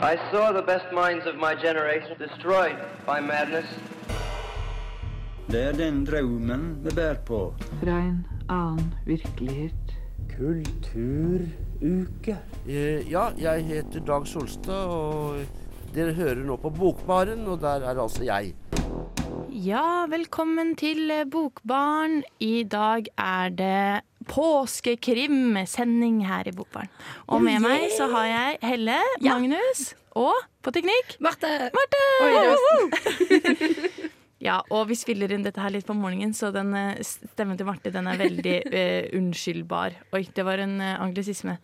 I saw the best minds of my generation destroyed by madness. Det den drømmen vi bär på. Fra en annen virkelighet. Kulturuke. Ja, jeg heter Dag Solstad, og dere hører nå på Bokbaren, og der er altså jeg. Ja, velkommen til Bokbaren. I dag er det påskekrim-sending her i Bokbaren. Og med meg så har jeg Helle, Magnus og på teknikk Marte! Ja, og vi spiller inn dette her litt på morgenen, så den stemmen til Marte, den er veldig unnskyldbar. Oi, det var en anglisisme.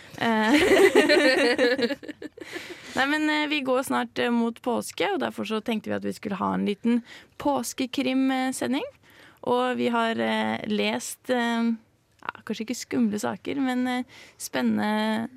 Nei, men vi går snart mot påske, og derfor så tenkte vi at vi skulle ha en liten påskekrim-sending. Og vi har lest, kanskje ikke skumle saker, men spennende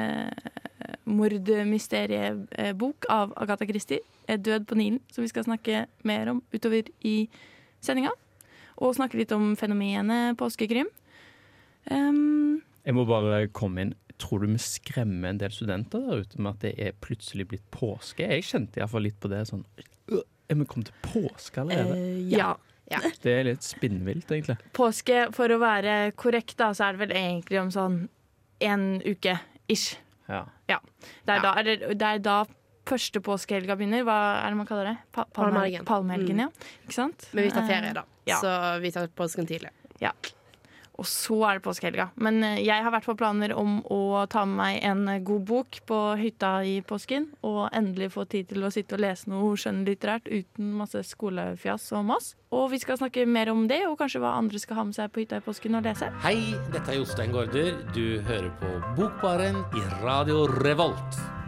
mordmysteriebok av Agatha Christie, Død på Nilen, som vi skal snakke mer om utover i sendinga. Og snakke litt om fenomenet påskekrim. Jeg må bare komme inn. Tror du vi skremmer en del studenter der ute med at det er plutselig blitt påske? Jeg kjente i hvert fall litt på det sånn, er vi kommet til påske allerede? Ja. Det er litt spinnvilt egentlig. Påske, for å være korrekt da, så er det vel egentlig om sånn en uke-ish. Ja. Det er da første påskehelga begynner. Hva er det man kaller det? Palmehelgen. Palmehelgen, ja. Ikke sant? Men vi tar ferie da, ja. Så vi tar påsken tidlig. Ja. Og så er det påskehelga. Men jeg har vært på planer om å ta med meg en god bok på hytta i påsken, og endelig få tid til å sitte og lese noe skjønnlitterært uten masse skolefjas og mass. Og vi skal snakke mer om det, og kanskje hva andre skal ha med seg på hytta i påsken og lese. Hei, dette er Jostein Gaarder. Du hører på Bokbaren i Radio Revolt.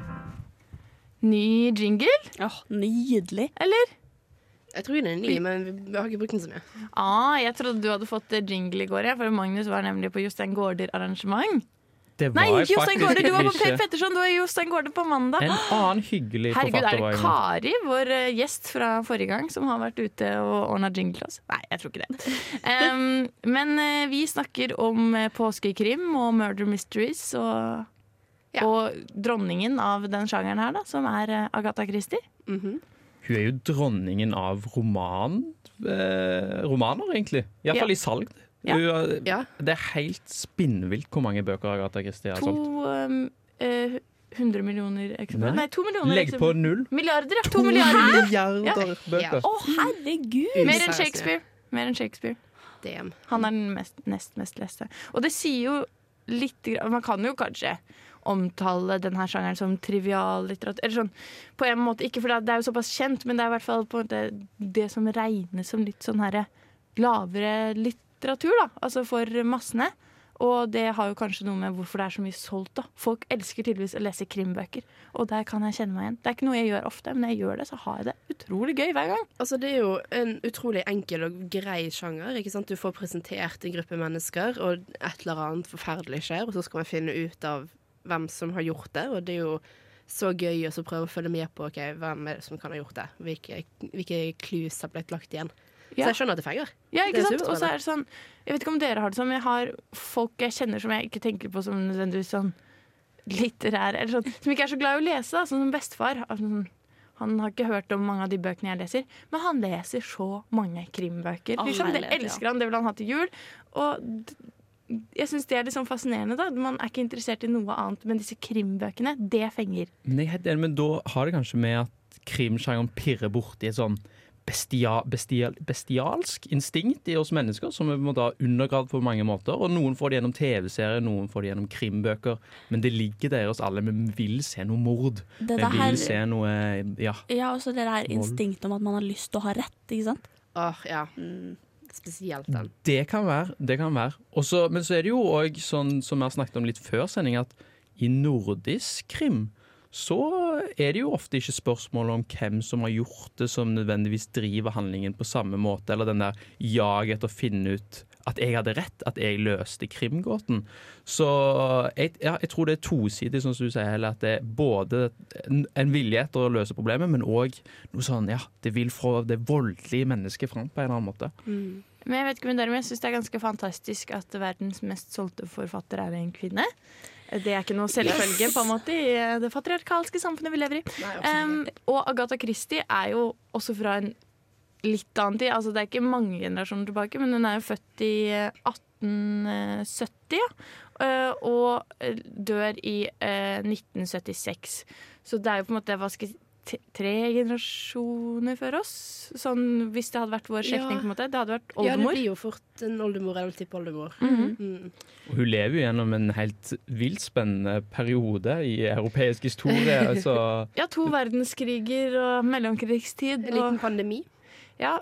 Ny jingle? Nydelig. Eller? Jeg tror den er ny, men vi har ikke brukt den så mye. Jeg trodde du hadde fått jingle i går, for Magnus var nemlig på Jostein Gaarder-arrangement. Det var Nei, Jostein Gaarder, du var på Per ikke. Petterson, du var Jostein Gaarder på mandag. En annen hyggelig Herregud, forfatter er var det jeg. Kari, vår gjest fra forrige gang, som har vært ute og ordnet jingle til oss? Nei, jeg tror ikke det. Men vi snakker om påskekrim og murder mysteries og dronningen av den sjangeren her da, som er Agatha Christie. Mhm. Hun er jo dronningen av romaner egentlig. I hvert fall i salg. Ja. Det er helt spinnvilt hvor mange bøker Agatha Christie har solgt. 100 millioner eksemplar. Nei, 2 millioner Legg på null. Milliarder, ja. 2 milliarder. Milliarder bøker. Herregud! Mer enn Shakespeare. Damn. Han er den nest mest leste. Og det sier jo litt, man kan jo kanskje omtale denne sjangeren som trivial litteratur, eller sånn, på en måte, ikke for det er jo såpass kjent, men det er i hvert fall på en måte det som regnes som litt sånn her lavere litteratur da, altså for massene, og det har jo kanskje noe med hvorfor det er så mye solgt da. Folk elsker tydeligvis å lese krimbøker, og der kan jeg kjenne meg igjen. Det er ikke noe jeg gjør ofte, men når jeg gjør det, så har jeg det utrolig gøy hver gang. Altså, det er jo en utrolig enkel og grei sjanger, ikke sant? Du får presentert en gruppe mennesker, og et eller annet forferdelig skjer, og så skal man finne ut av hvem som har gjort det, og det er jo så gøy å prøve å følge med på hvem er det som kan ha gjort det, hvilke clues har blitt lagt igjen. Så jeg skjønner at det fenger. Ja, ikke sant? Og så er det sånn, jeg vet ikke om dere har det sånn, men jeg har folk jeg kjenner som jeg ikke tenker på som nødvendigvis sånn litterære, eller sånn, som ikke er så glad i å lese, da, sånn som bestefar. Altså, han har ikke hørt om mange av de bøkene jeg leser, men han leser så mange krimbøker. Liksom, det elsker han, det vil han ha til jul, og jeg synes det er litt sånn fascinerende da. Man er ikke interessert i noe annet, men disse krimbøkene, det fenger. Men da har det kanskje med at krimsjangeren pirrer bort i et sånn bestialsk instinkt i oss mennesker, som vi må da undergrad på mange måter, og noen får det gjennom TV-serier, noen får det gjennom krimbøker, men det ligger der hos alle, men vi vil se noe mord. Vi vil se noe, Ja, også det der instinktet om at man har lyst til å ha rett, ikke sant? Spesielt den. Det kan være. Også, men så er det jo også sånn, som jeg har snakket om litt før sending, at i nordisk krim, så er det jo ofte ikke spørsmål om hvem som har gjort det som nødvendigvis driver handlingen på samme måte, eller den der jag etter å finne ut at jeg hadde rett, at jeg løste krimgåten. Så jeg tror det er tosidig, som du sier, at det er både en vilje etter å løse problemet, men også noe sånn, det vil få det voldelige mennesket frem på en eller annen måte. Men jeg vet ikke, men jeg synes det er ganske fantastisk at verdens mest solgte forfatter er en kvinne. Det er ikke noe selvfølge på en måte i det patriarkalske samfunnet vi lever i. Og Agatha Christie er jo også fra en litt annen tid. Altså, det er ikke mange generasjoner tilbake, men hun er jo født i 1870, ja. Og dør i 1976. Så det er jo på en måte, hva skal jeg si, 3 generasjoner før oss. Sånn, hvis det hadde vært vår slektning, på en måte. Det hadde vært oldemor. Ja, det blir jo fort en oldemor eller tippoldemor. Og hun lever jo gjennom en helt vilt spennende periode i europeisk historie. Altså. Ja, 2 verdenskriger og mellomkrigstid. En liten pandemi. Ja,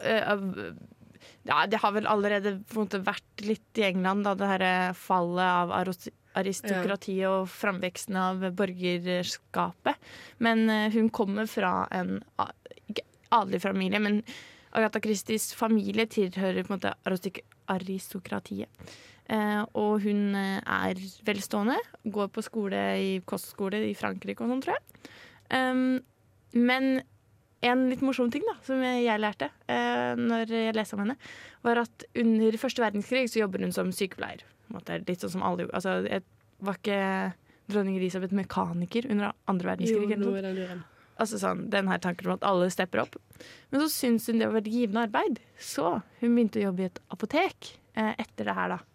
det har vel allerede på en måte vært litt i England, da, det her fallet av aristokratiet og framveksten av borgerskapet. Men hun kommer fra en ikke adelig familie, men Agatha Christies familie tilhører på en måte aristokratiet. Og hun er velstående, går på skole i kostskole i Frankrike og sånn, tror jeg. Men en litt morsom ting da, som jeg lærte når jeg leste om henne, var at under første verdenskrig så jobber hun som sykepleier. Litt sånn som alle, altså, jeg var ikke dronning Elisabeth mekaniker under andre verdenskrig. Altså sånn, den her tanken om at alle stepper opp. Men så syntes hun det var veldig givende arbeid. Så hun begynte å jobbe i et apotek etter det her da.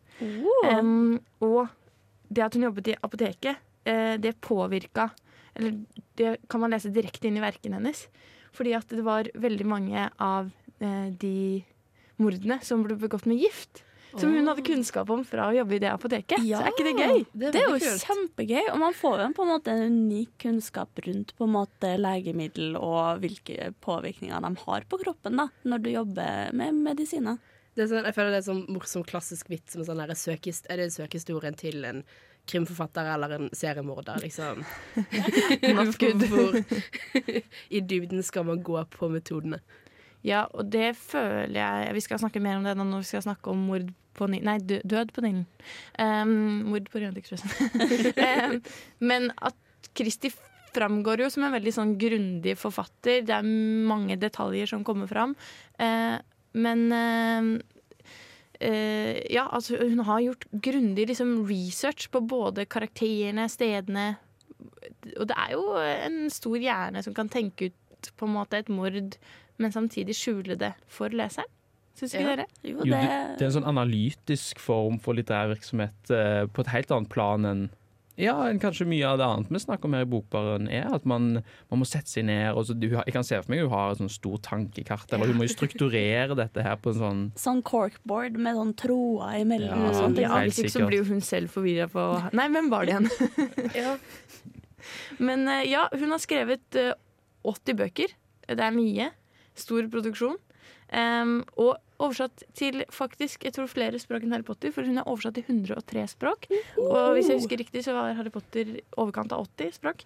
Og det at hun jobbet i apoteket, det påvirket, eller det kan man lese direkte inn i verken hennes, fordi at det var veldig mange av de mordene som ble begått med gift. Som hun hadde kunnskap om fra å jobbe i det apoteket. Ja, så er ikke det gøy? Det er jo kjempegøy, og man får jo på en måte en unik kunnskap rundt på en måte legemiddel og hvilke påvirkninger de har på kroppen da, når du jobber med medisiner. Det er sånn, jeg føler det er sånn morsom klassisk vits som sånn er det søkehistorien til en krimforfatter eller en seriemorder, liksom. Hvor i dybden skal man gå på metodene? Ja, og det føler jeg. Vi skal snakke mer om det når vi skal snakke om mord på død på Nilen. Mord på Orientekspressen. Men at Christie framgår jo som en veldig sånn grundig forfatter. Det er mange detaljer som kommer fram. Men ja, altså hun har gjort grundig liksom research på både karakterene, stedene. Og det er jo en stor hjerne som kan tenke ut på en måte et mord, men samtidig skjule det for leseren. Syns ikke dere? Jo, det er en sånn analytisk form for litterær virksomhet på et helt annet plan enn kanskje mye av det annet vi snakker om her i Bokbaren, er at man må sette seg ned. Og så, jeg kan se for meg hun har et sånn stort tankekart, eller hun må jo strukturere dette her på en sånn corkboard med sånn tråder imellom. Hvis ikke så blir hun selv forvirret på nei, hvem var det igjen? Men hun har skrevet 80 bøker. Det er mye. Stor produksjon. Og oversatt til faktisk, jeg tror flere språk enn Harry Potter, for hun er oversatt til 103 språk. Og hvis jeg husker riktig, så var Harry Potter overkant av 80 språk.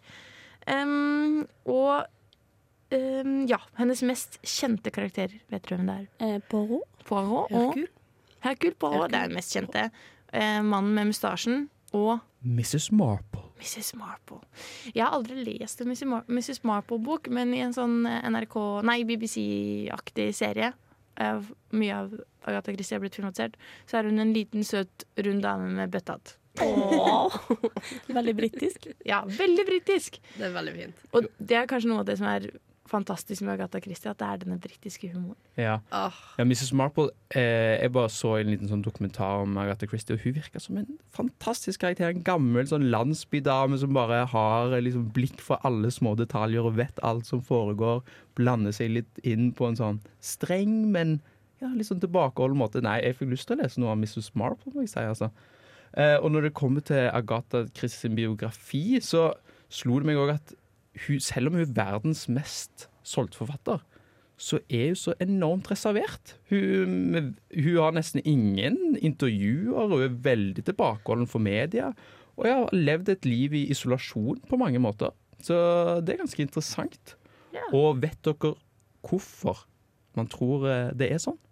Hennes mest kjente karakter, vet du hvem det er? Poirot. Hercule Poirot, det er den mest kjente. Mannen med mustasjen og Mrs. Marple. Jeg har aldri lest en Mrs. Marple-bok, men i en sånn BBC-aktig serie, mye av Agatha Christie har blitt filmatisert, så er hun en liten, søt, rund dame med bøttat. Veldig britisk. Ja, veldig britisk. Det er veldig fint. Og det er kanskje noe av det som er fantastisk med Agatha Christie, at det er denne britiske humoren. Ja, Mrs. Marple, jeg bare så en liten sånn dokumentar om Agatha Christie, og hun virker som en fantastisk karakter, en gammel sånn landsbydame som bare har liksom blikk for alle små detaljer og vet alt som foregår, blander seg litt inn på en sånn streng, men litt sånn tilbakeholden måte. Nei, jeg fikk lyst til å lese noe av Mrs. Marple, må jeg si, altså. Og når det kommer til Agatha Christies biografi, så slo det meg også at selv om hun er verdens mest solgt forfatter, så er hun så enormt reservert. Hun har nesten ingen intervjuer, og er veldig tilbakeholden for media, og har levd et liv i isolasjon på mange måter. Så det er ganske interessant. Ja. Og vet dere hvorfor man tror det er sånn?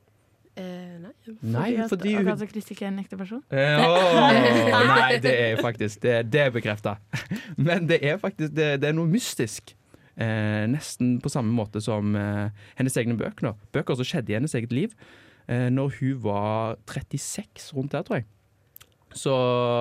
Nei, fordi Agatha Christie ikke er en ekte person? Nei, det er faktisk det er bekreftet. Men det er faktisk det er noe mystisk. Nesten på samme måte som hennes egne bøker. Bøker som skjedde i hennes eget liv. Når hun var 36, rundt der, tror jeg. så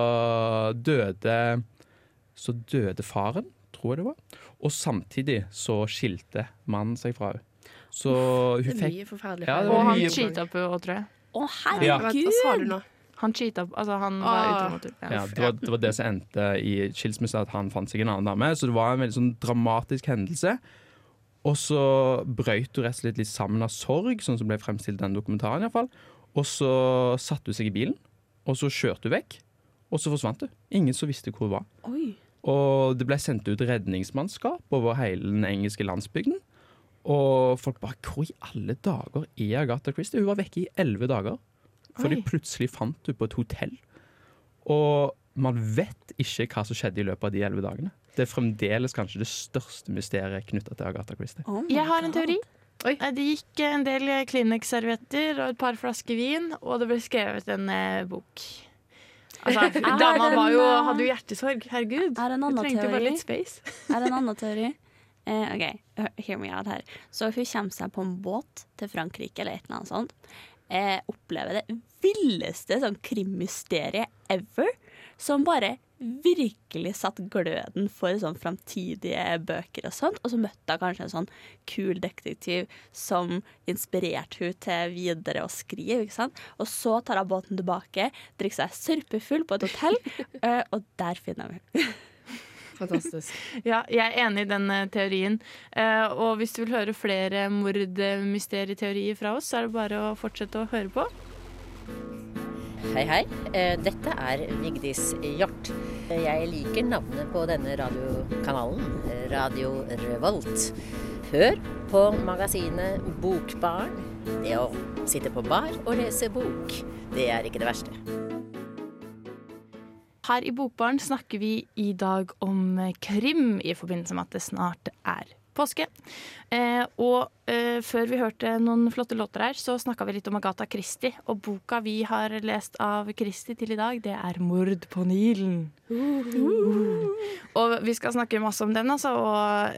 døde faren, tror jeg det var. Og samtidig så skilte mannen seg fra henne. Så hun Det er fikk mye forferdelig. Ja, det Og var han mye- cheata på henne, tror jeg. Å, Ja. Hva sa du herregud! nå? Han cheata, altså han var utro mot henne. Ja, det var det som endte i skilsmisse, at han fant seg en annen dame. Så det var en veldig sånn dramatisk hendelse. Og så brøt hun rett og slett litt sammen av sorg, sånn som ble fremstilt i den dokumentaren i hvert fall. Og så satte hun seg i bilen, og så kjørte hun vekk, og så forsvant hun. Ingen som visste hvor hun var. Oi. Og det ble sendt ut redningsmannskap over hele den engelske landsbygden. Og folk bare, hvor i alle dager er Agatha Christie? Hun var vekke i 11 dager. For de Oi. plutselig fant hun på et hotell. Og man vet ikke hva som skjedde i løpet av de 11 dagene. Det er fremdeles kanskje det største mysteriet knyttet til Agatha Christie. Oh my Jeg har en God. teori. Oi. Det gikk en del Kleenex-servietter og et par flasker vin, og det ble skrevet en bok. Altså, dama hadde jo hjertesorg. Herregud. Er en Hun annen trengte jo bare teori? litt space. Er en annen teori? OK, hear me out her. Så hun kommer seg på en båt til Frankrike eller et eller annet sånt. Opplever det villeste sånn krimmysteriet ever, som bare virkelig satt gløden for sånn framtidige bøker og sånt. Og så møtte hun kanskje en sånn kul detektiv som inspirerte hun til videre å skrive, ikke sant? Og så tar hun båten tilbake, drikker seg sørpefull på et hotell, og der finner vi henne. Fantastisk. Ja, jeg er enig i den teorien. Og hvis du vil høre flere mordmysterieteorier fra oss, så er det bare å fortsette å høre på. Hei, hei. Dette er Vigdis Hjort. Jeg liker navnet på denne radiokanalen, Radio Revolt. Hør på magasinet Bokbarn. Det å sitte på bar og lese bok, det er ikke det verste. Her i Bokbarn snakker vi i dag om krim i forbindelse med at det snart er påske. Før vi hørte noen flotte låter her, så snakket vi litt om Agatha Christie. Og boka vi har lest av Christie til i dag, det er Mord på Nilen. Og vi skal snakke masse om den, altså, og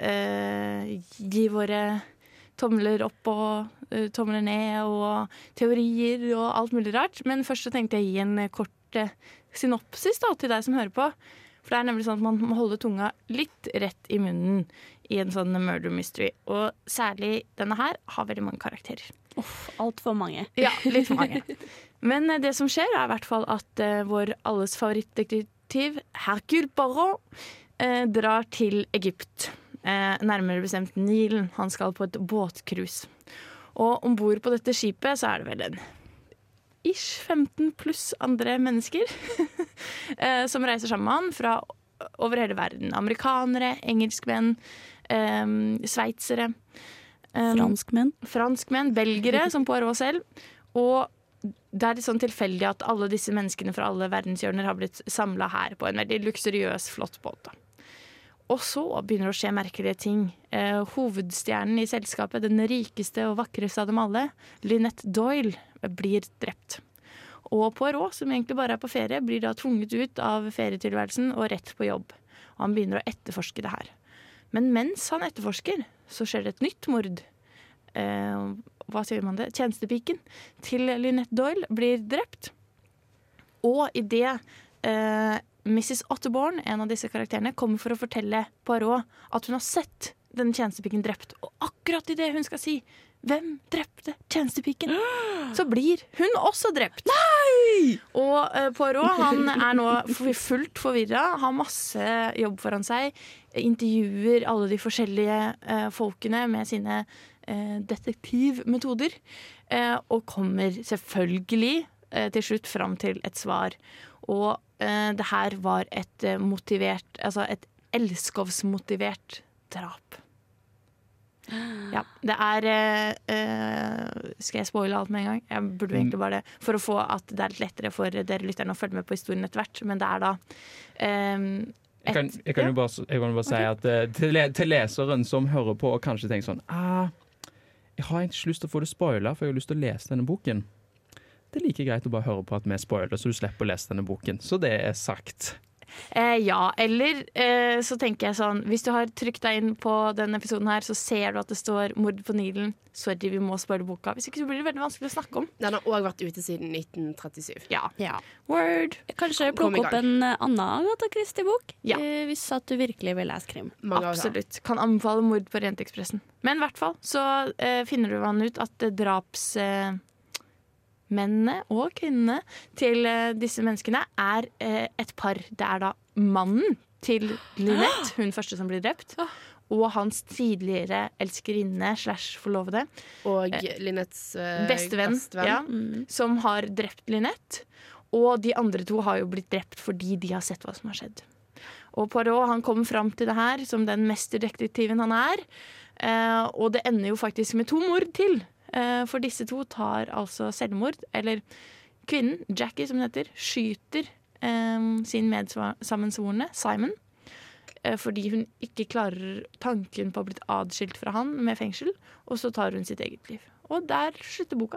gi våre tomler opp og tomler ned og teorier og alt mulig rart. Men først så tenkte jeg å gi en kort synopsis da, til deg som hører på. For det er nemlig sånn at man må holde tunga litt rett i munnen i en sånn murder mystery. Og særlig denne her har veldig mange karakterer. Alt for mange. Ja, litt for mange. Men det som skjer er i hvert fall at vår alles favorittdetektiv Hercule Poirot drar til Egypt. Nærmere bestemt Nilen. Han skal på et båtcruise. Og ombord på dette skipet så er det vel en ish 15 pluss andre mennesker som reiser sammen med han fra over hele verden. Amerikanere, engelskmenn, sveitsere, franskmenn, belgere som Poirot selv. Og det er litt sånn tilfeldig at alle disse menneskene fra alle verdenshjørner har blitt samlet her på en veldig luksuriøs, flott båt. Da. Og så begynner det å skje merkelige ting. Hovedstjernen i selskapet, den rikeste og vakreste av dem alle, Lynette Doyle, blir drept. Og Poirot, som egentlig bare er på ferie, blir da tvunget ut av ferietilværelsen og rett på jobb. Og han begynner å etterforske det her. Men mens han etterforsker, så skjer det et nytt mord. Hva sier man det? Tjenestepiken til Lynette Doyle blir drept. Og i det Mrs. Otterborn, en av disse karakterene, kommer for å fortelle Poirot at hun har sett denne tjenestepiken drept. Og akkurat i det hun skal si hvem drepte tjenestepiken, så blir hun også drept. Nei! Og Poirot, han er nå fullt forvirret, har masse jobb foran seg, intervjuer alle de forskjellige folkene med sine detektivmetoder, og kommer selvfølgelig til slutt fram til et svar. Og det her var et et elskovsmotivert drap. Ja, det er skal jeg spoile alt med en gang? Jeg burde egentlig bare det, for å få at det er litt lettere for dere lytterne å følge med på historien etter hvert. Men det er da Jeg kan jo bare si at til leseren som hører på og kanskje tenker sånn jeg har egentlig ikke lyst til å få det spoilet, for jeg har lyst til å lese denne boken. Det er like greit å bare høre på at vi spoiler, så du slipper å lese denne boken. Så det er sagt. Ja, eller så tenker jeg sånn, hvis du har trykt deg inn på denne episoden her, så ser du at det står mord på Nilen. Sorry, vi må spørre boka. Hvis ikke så blir det veldig vanskelig å snakke om. Den har også vært ute siden 1937. Ja. Word. Kanskje plukke opp en annen Agatha Christie-bok, hvis at du virkelig vil lese krim. Absolutt. Kan anbefale Mord på Orientekspressen. Men i hvert fall så finner du ut at drapsmennene og kvinnene til disse menneskene er et par. Det er da mannen til Lynette, hun første som blir drept, og hans tidligere elskerinne / forlovede. Og Lynettes bestevenn. Ja, som har drept Lynette. Og de andre to har jo blitt drept fordi de har sett hva som har skjedd. Og Poirot, han kommer fram til det her som den mesterdetektiven han er. Og det ender jo faktisk med 2 mord til. For disse to tar altså selvmord. Eller kvinnen, Jackie som hun heter, skyter sin medsammensvorne, Simon. Fordi hun ikke klarer tanken på å bli adskilt fra han med fengsel. Og så tar hun sitt eget liv. Og der slutter boka.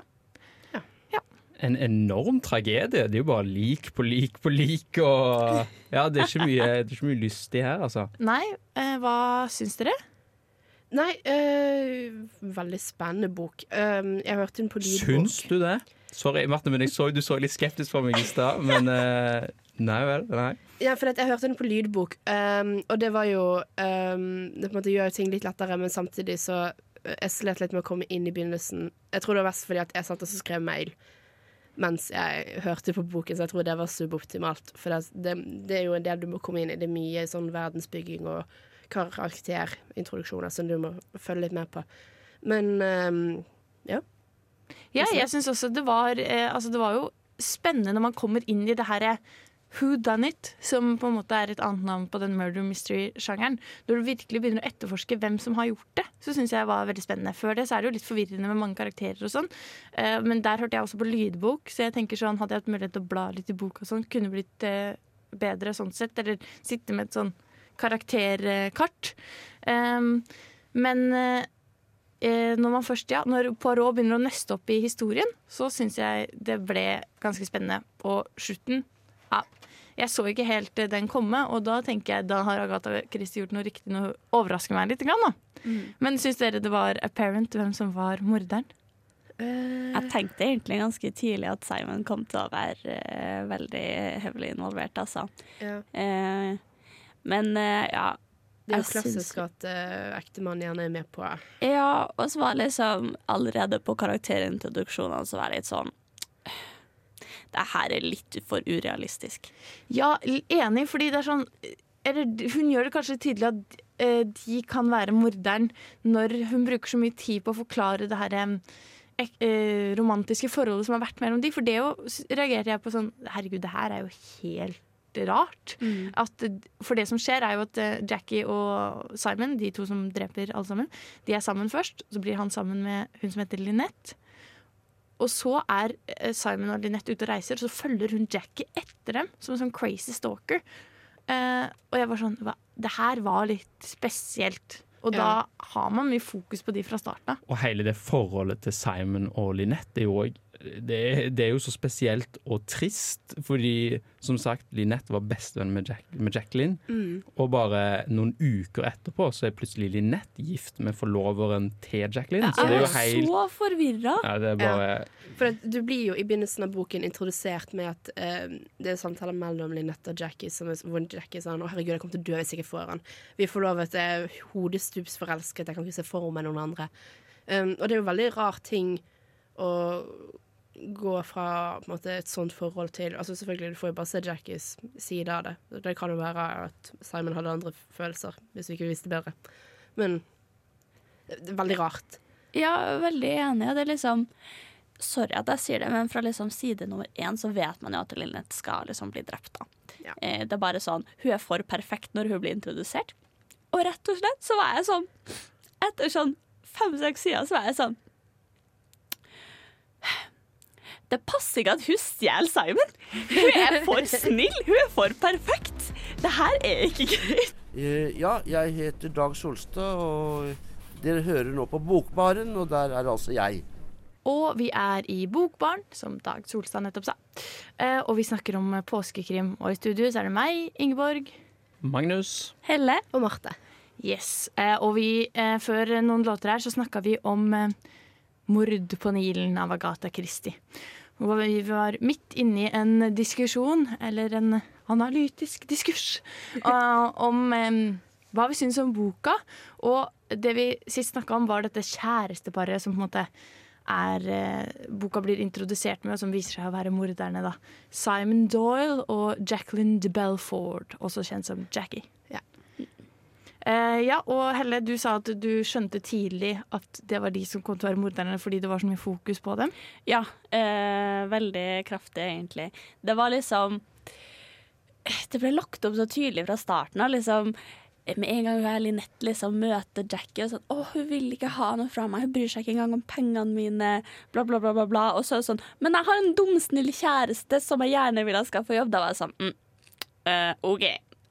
En enorm tragedie. Det er jo bare lik på lik på lik. Og ja, det er ikke mye lystig her, altså. Nei, hva syns dere? Nei, veldig spennende bok. Jeg hørte den på lydbok. Syns du det? Sorry, Marte, men du så litt skeptisk på meg i stad. Men nei vel, nei. Ja, for jeg hørte den på lydbok, og det var jo det på en måte gjør ting litt lettere, men samtidig så jeg slet litt med å komme inn i begynnelsen. Jeg tror det var mest fordi at jeg satt og skrev mail mens jeg hørte på boken, så jeg tror det var suboptimalt. For det er jo en del du må komme inn i. Det er mye sånn verdensbygging og karakterintroduksjoner som du må følge litt med på. Men ja. Ja, jeg synes også det var jo spennende når man kommer inn i det her Who Done It, som på en måte er et annet navn på den murder mystery-sjangeren. Når du virkelig begynner å etterforske hvem som har gjort det, så synes jeg var veldig spennende. Før det så er det jo litt forvirrende med mange karakterer og sånn, men der hørte jeg også på lydbok, så jeg tenker sånn, hadde jeg hatt mulighet til å bla litt i bok og sånn, kunne blitt bedre sånn sett, eller sitte med et sånn karakterkart. Men når man først, når Poirot begynner å nøste opp i historien, så synes jeg det ble ganske spennende. Og slutten, jeg så ikke helt den komme, og da tenker jeg, da har Agatha Christie gjort noe riktig, noe overrasker meg litt grann, da. Men synes dere det var apparent hvem som var morderen? Jeg tenkte egentlig ganske tidlig at Simon kom til å være veldig høvelig involvert, altså. Ja. Men ja, det er jo klassisk at ektemannen gjerne er med på. Ja, og så var liksom allerede på karakterintroduksjonen så var det litt sånn, det her er litt for urealistisk. Ja, enig, fordi det er sånn, hun gjør det kanskje tydelig at de kan være morderen når hun bruker så mye tid på å forklare det her romantiske forholdet som har vært mellom de, for det reagerer jeg på sånn, herregud, det her er jo helt rart. For det som skjer er jo at Jackie og Simon, de to som dreper alle sammen, de er sammen først, så blir han sammen med hun som heter Lynette. Og så er Simon og Lynette ute og reiser, og så følger hun Jackie etter dem som en sånn crazy stalker. Og jeg var sånn, det her var litt spesielt. Og da har man mye fokus på de fra starten av. Og hele det forholdet til Simon og Lynette er jo også, det er jo så spesielt og trist, fordi som sagt, Lynette var bestevenn med Jacqueline, og bare noen uker etterpå så er plutselig Lynette gift med forloveren til Jacqueline. Så det er jo helt... så forvirret. Ja, det er bare... For du blir jo i begynnelsen av boken introdusert med at det er samtaler mellom Lynette og Jackie, hvor Jackie er sånn, å herregud, jeg kommer til å dø hvis jeg ikke får han. Vi får lov til hodestupsforelsket, jeg kan ikke se for meg noen andre. Og det er jo veldig rar ting å gå fra på en måte, et sånt forhold til, altså selvfølgelig du får jo bare se Jackies side av det. Det kan jo være at Simon hadde andre følelser hvis vi ikke visste bedre, men det er veldig rart. Ja, veldig enig. Det er liksom, sorry at jeg sier det, men fra liksom side nummer 1 så vet man jo at Lynette skal liksom bli drept da. Ja. Det er bare sånn, hun er for perfekt når hun blir introdusert, og rett og slett så var jeg sånn, etter sånn 5-6 sider så var jeg sånn, det passer ikke at hun stjel Simon. Hun er for snill, hun er for perfekt. Det her er ikke greit. Ja, jeg heter Dag Solstad, og dere hører nå på Bokbaren, og der er altså jeg. Og vi i Bokbarn, som Dag Solstad nettopp sa. Og vi snakker om påskekrim. Og i studio så det meg, Ingeborg. Magnus. Helle. Og Marte. Yes. Og vi, før noen låter her, så snakket vi om Mord på Nilen av Agatha Christie. Og vi var midt inne i en diskusjon, eller en analytisk diskurs, om hva vi synes om boka. Og det vi sist snakket om var dette kjæresteparet som på en måte boka blir introdusert med, og som viser seg å være morderne da. Simon Doyle og Jacqueline de Belford, også kjent som Jackie. Ja, og Helle, du sa at du skjønte tidlig at det var de som kom til å være morderne fordi det var så mye fokus på dem. Ja, veldig kraftig egentlig. Det var liksom, det ble lagt opp så tydelig fra starten av, liksom, med en gang Lynette liksom møter Jackie og sånn, hun vil ikke ha noe fra meg, hun bryr seg ikke engang om pengene mine, bla bla bla bla bla, og så sånn, men jeg har en dumsnill kjæreste som jeg gjerne vil ha skal få jobb. Da var jeg sånn, ok.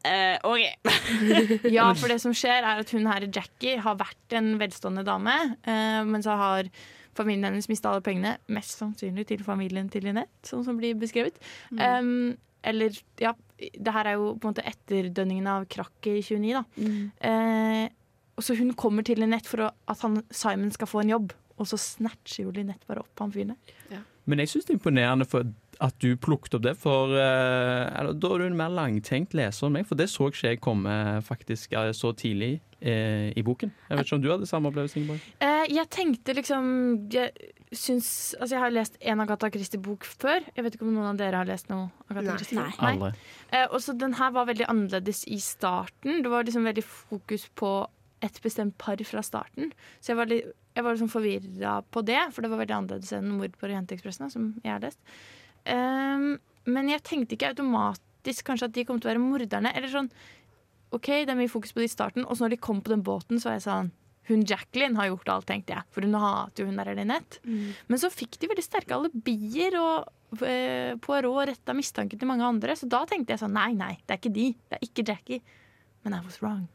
Ja, for det som skjer at hun her Jackie har vært en velstående dame, men så har familien hennes mistet alle pengene, mest sannsynlig til familien til Lynette, sånn som blir beskrevet. Eller, ja, det her jo på en måte etterdønningen av krakket i 29 da. Og så hun kommer til Lynette for at Simon skal få en jobb, og så snatcher jo Lynette bare opp han fyren der. Ja. Men jeg synes det imponerende for at du plukket opp det, for da du en mer langtenkt leser enn meg, for det så ikke jeg komme faktisk så tidlig i boken. Jeg vet ikke om du hadde samme opplevelse, Ingeborg? Jeg tenkte liksom, jeg har lest en Agatha Christie-bok før. Jeg vet ikke om noen av dere har lest noe Agatha Christie? Nei. Aldri. Og så den her var veldig annerledes i starten. Det var liksom veldig fokus på et bestemt par fra starten. Så jeg var liksom forvirret på det, for det var veldig annerledes enn Mord på Orientekspressen, som jeg har lest. Men jeg tenkte ikke automatisk kanskje at de kom til å være morderne, eller sånn, ok, det mye fokus på det i starten, og så når de kom på den båten, så var jeg sånn, hun Jacqueline har gjort alt, tenkte jeg, for hun hater jo hun der Lynette. Men så fikk de veldig sterke alibier, og Poirot rettet mistanken til mange andre, så da tenkte jeg sånn, nei, det ikke de, det ikke Jackie, men I was wrong.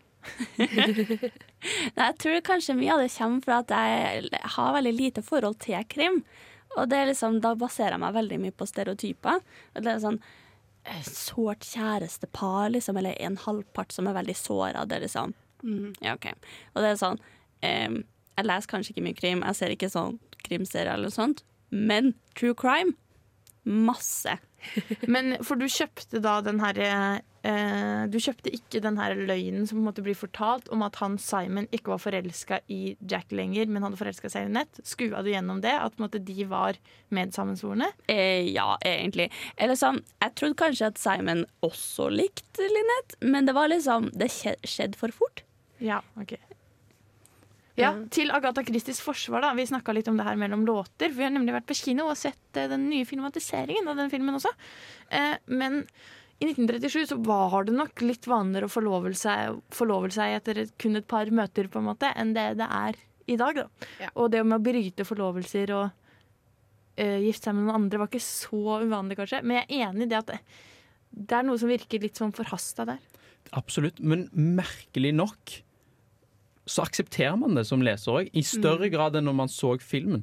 Jeg tror kanskje mye av det kommer fra at jeg har veldig lite forhold til krim, og det liksom, da baserer jeg meg veldig mye på stereotyper. Det sånn sårt kjærestepar, liksom, eller en halvpart som veldig såret, det liksom. Ja, ok. Og det sånn, jeg leser kanskje ikke mye krim, jeg ser ikke sånn krimserier eller sånt, men true crime, masse. Men for du kjøpte da den her du kjøpte ikke den her løgnen som måtte bli fortalt om at han Simon ikke var forelsket i Jack lenger, men hadde forelsket seg i Lynette. Skua du gjennom det? At måte, de var medsammensvorne? Ja, egentlig. Eller sånn, jeg trodde kanskje at Simon også likte Lynette, men det var liksom, det skjedde for fort. Ja, ok. Ja, til Agatha Christies forsvar da. Vi snakket litt om det her mellom låter, for vi har nemlig vært på kino og sett den nye filmatiseringen av den filmen også. Men i 1937 så var det nok litt vanligere å forlove seg etter kun et par møter på en måte, enn det i dag da. Ja. Og det med å bryte forlovelser og gifte seg med noen andre var ikke så uvanlig kanskje, men jeg enig i det at det noe som virker litt sånn forhastet der. Absolutt, men merkelig nok så aksepterer man det som leser også, i større grad enn når man så filmen.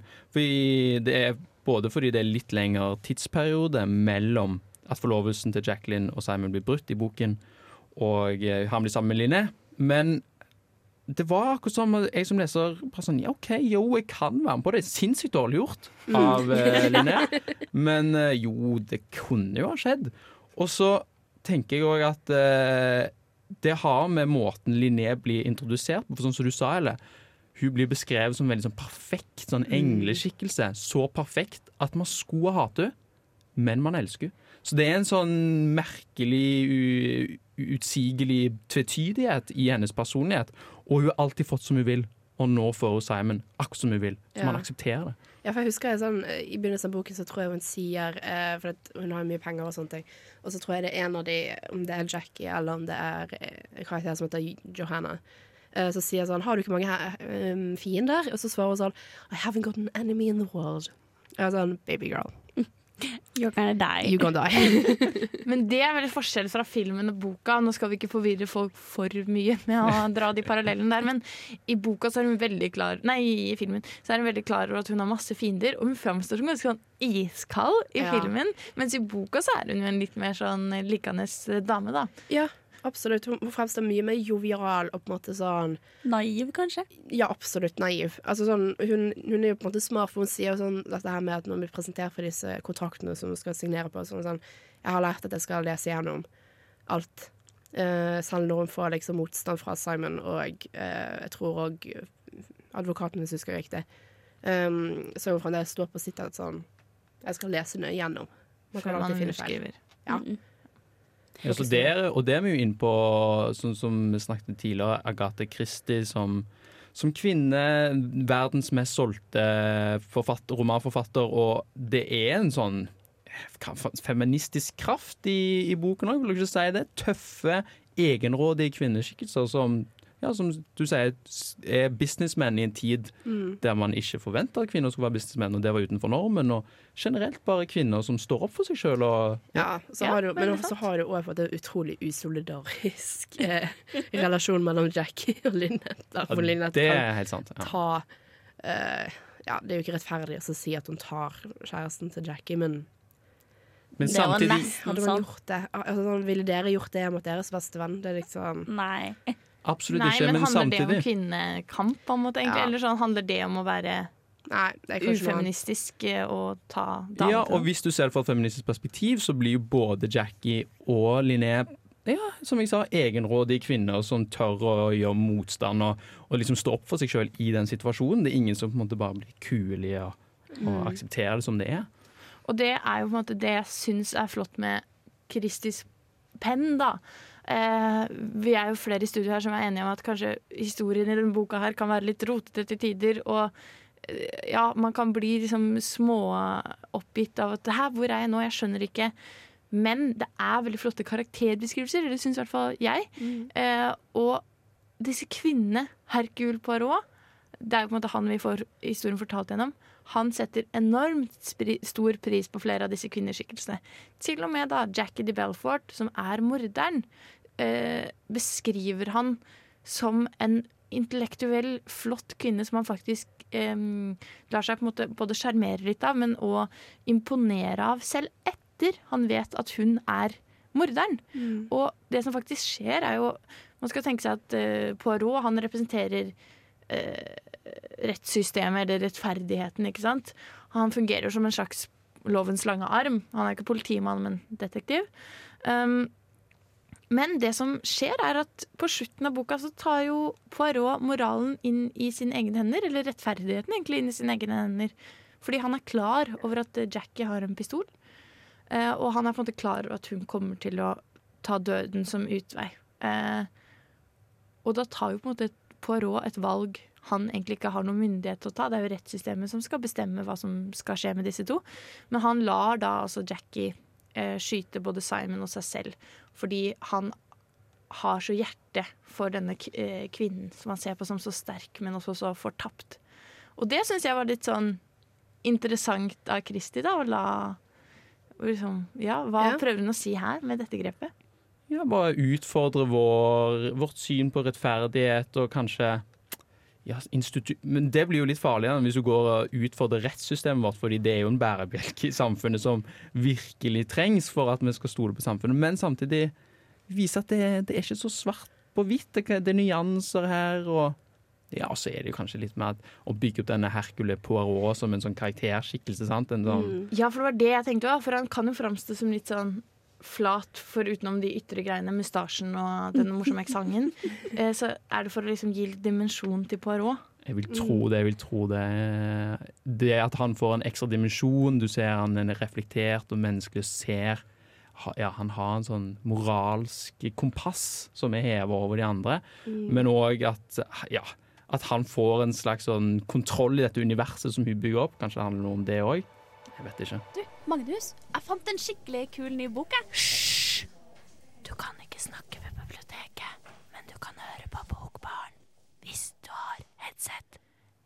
Både fordi det litt lengre tidsperiode mellom at forlovelsen til Jacqueline og Simon blir brutt i boken, og han blir sammen med Lynette. Men det var akkurat som jeg som leser bare sånn, ja, ok, jo, jeg kan være med på det. Sinnssykt dårlig gjort av Lynette. Men jo, det kunne jo ha skjedd. Og så tenker jeg også at det har med måten Lynette blir introdusert på, for sånn som du sa, eller hun blir beskrevet som veldig sånn perfekt, sånn engleskikkelse, så perfekt at man skulle hate henne, men man elsker henne. Så det en sånn merkelig, utsigelig tvetydighet i hennes personlighet, og hun har alltid fått som hun vil, og nå får hun Simon akkurat som hun vil, så man aksepterer det. Ja, for jeg husker sånn, i begynnelsen av boken så tror jeg hun sier, for at hun har mye penger og sånt, og så tror jeg det en av de, om det Jackie eller om det en karakter som heter Johanna, så sier sånn, har du ikke mange fiender? Og så svarer hun sånn, I haven't got an enemy in the world. Jeg er sånn, baby girl. You're gonna die. You gonna die. Men det veldig forskjell fra filmen og boka. Nå skal vi ikke forvirre folk for mye med å dra de parallellene der, men i boka så er hun veldig klar i filmen så er hun veldig klar over at hun har masse fiender, og hun framstår som ganske sånn iskald i filmen, mens i boka så er hun jo en litt mer sånn likende dame, da. Ja, absolutt. Hun fremstår mye mer jovial og på en måte sånn naiv, kanskje? Ja, absolutt naiv. Altså sånn, hun er jo på en måte smart, for hun sier jo sånn dette her med at når vi presenterer for disse kontraktene som hun skal signere på, sånn, jeg har lært at jeg skal lese gjennom alt. Selv når hun får liksom motstand fra Simon og jeg tror også advokaten, hvis jeg husker riktig. Så hun fremdeles står på sitt at sånn, jeg skal lese nøye gjennom. Man kan alltid finne feil. Ja. Ja, så og det er vi jo inn på, sånn som vi snakket tidligere, Agatha Christie som kvinne, verdens mest solgte romanforfatter, og det er en sånn feministisk kraft i boken også, vil du ikke si det? Tøffe, egenrådige kvinneskikkelser som du sier, er businessmenn i en tid der man ikke forventer at kvinner skulle være businessmenn, og det var utenfor normen, og generelt bare kvinner som står opp for seg selv. Men så har du også fått en utrolig usolidarisk relasjon mellom Jackie og Lynette. Det er helt sant. Det er jo ikke rettferdig å si at hun tar kjæresten til Jackie, men samtidig hadde hun gjort det? Altså, ville dere gjort det mot deres beste venn? Det er liksom... Nei. Absolutt ikke, men handler samtidig... det om kvinnekamp, på en måte, egentlig? Eller sånn, handler det om å være ufeministisk og ta damer? Ja, og hvis du ser det fra et feministisk perspektiv, så blir jo både Jackie og Linné, som jeg sa, egenrådige kvinner som tør å gjøre motstand og liksom stå opp for seg selv i den situasjonen. Det er ingen som på en måte bare blir kuelige og aksepterer det som det er. Og det er jo på en måte det jeg synes er flott med Christies penn, da. Vi er jo flere i studio her som er enige om at kanskje historien i denne boka her kan være litt rotete til tider, og man kan bli liksom småoppgitt av at hvor er jeg nå, jeg skjønner ikke, men det er veldig flotte karakterbeskrivelser, det synes i hvert fall jeg. Og disse kvinnene, Hercule Poirot, det er jo på en måte han vi får historien fortalt gjennom, han setter enormt stor pris på flere av disse kvinneskikkelsene. Til og med da Jackie de Belfort, som er morderen, beskriver han som en intellektuell, flott kvinne som han faktisk lar seg på en måte både sjarmere litt av, men også imponere av selv etter han vet at hun er morderen. Og det som faktisk skjer er jo, man skal tenke seg at Poirot, han representerer rettssystemet eller rettferdigheten, ikke sant? Han fungerer som en slags lovens lange arm. Han er ikke politimann, men detektiv. Men det som skjer er at på slutten av boka så tar jo Poirot moralen inn i sine egne hender, eller rettferdigheten egentlig inn i sine egne hender. Fordi han er klar over at Jackie har en pistol, og han er på en måte klar over at hun kommer til å ta døden som utvei. Og da tar jo på en måte Poirot et valg han egentlig ikke har noen myndighet til å ta. Det er jo rettssystemet som skal bestemme hva som skal skje med disse to. Men han lar da altså Jackie skyte både Simon og seg selv, fordi han har så hjerte for denne kvinnen som han ser på som så sterk, men også så fortapt. Og det synes jeg var litt sånn interessant av Christie da, å hva prøver hun å si her med dette grepet? Ja, bare utfordre vårt syn på rettferdighet og kanskje men det blir jo litt farligere hvis du går og utfordrer rettssystemet vårt, fordi det er jo en bærebjelke i samfunnet som virkelig trengs for at vi skal stole på samfunnet, men samtidig vise at det er ikke så svart på hvitt, det er nyanser her, og så er det jo kanskje litt med å bygge opp denne Hercule Poirot som en sånn karakterskikkelse, sant? Ja, for det var det jeg tenkte også, for han kan jo framstå som litt sånn flat, for utenom de ytre greiene, mustasjen og den morsomme eksangen, så er det for å liksom gi litt dimensjon til Poirot. Jeg vil tro det. Det at han får en ekstra dimensjon, du ser han er reflektert og menneskelig og ser, han har en sånn moralsk kompass som er hevet over de andre, men også at han får en slags sånn kontroll i dette universet som hun bygger opp. Kanskje det handler noe om det også. Jeg vet ikke. Du, Magnus, jeg fant en skikkelig kul ny bok. Hysj! Du kan ikke snakke ved biblioteket, men du kan høre på Bokbarn hvis du har headset.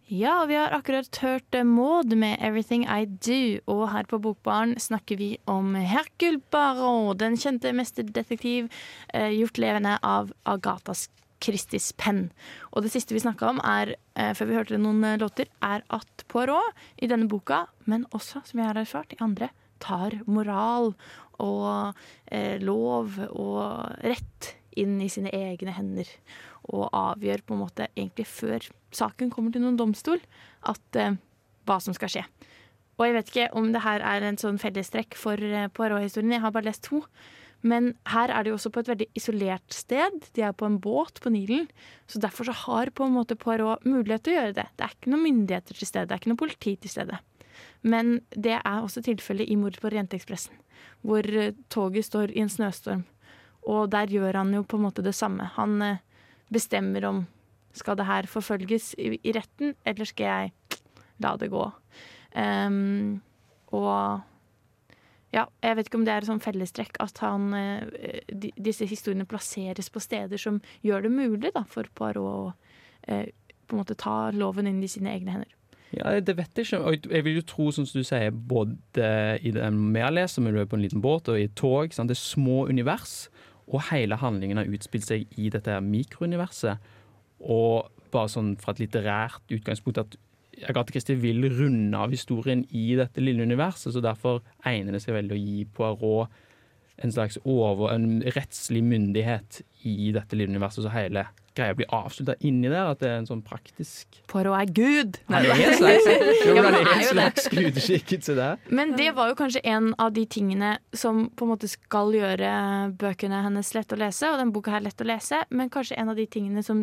Ja, vi har akkurat hørt Maud med Everything I Do, og her på Bokbaren snakker vi om Hercule Poirot, den kjente mesterdetektiv gjort levende av Agatha Christies penn. Og det siste vi snakket om før vi hørte noen låter, at Poirot i denne boka, men også, som jeg har erfart, i andre, tar moral og lov og rett inn i sine egne hender. Og avgjør på en måte egentlig før saken kommer til noen domstol hva som skal skje. Og jeg vet ikke om det her en sånn fellestrekk for Poirot-historien. Jeg har bare lest 2. Men her det jo også på et veldig isolert sted. De på en båt på Nilen. Så derfor så har på en måte Poirot mulighet til å gjøre det. Det ikke noen myndigheter til stede. Det ikke noe politi til stede. Men det også tilfellet i Mord på Orientekspressen. Hvor toget står i en snøstorm. Og der gjør han jo på en måte det samme. Han bestemmer om skal det her forfølges i retten, eller skal jeg la det gå. Og ja, jeg vet ikke om det et sånn fellestrekk at disse historiene plasseres på steder som gjør det mulig da, for Poirot å på en måte ta loven inn i sine egne hender. Ja, det vet jeg ikke. Og jeg vil jo tro, som du sier, både i den vi har lest, som på en liten båt, og i et tog, sant? Det små univers, og hele handlingen har utspilt seg i dette mikrouniverset. Og bare sånn fra et litterært utgangspunkt at Agatha Christie vil runde av historien i dette lille universet, så derfor egner det seg veldig å gi Poirot en slags en rettslig myndighet i dette lille universet, så hele greia blir avsluttet inni der, at det en sånn praktisk... Poirot Gud! Han en slags gudeskikkelse der. Men det var jo kanskje en av de tingene som på en måte skal gjøre bøkene hennes lett å lese, og den boka her lett å lese, men kanskje en av de tingene som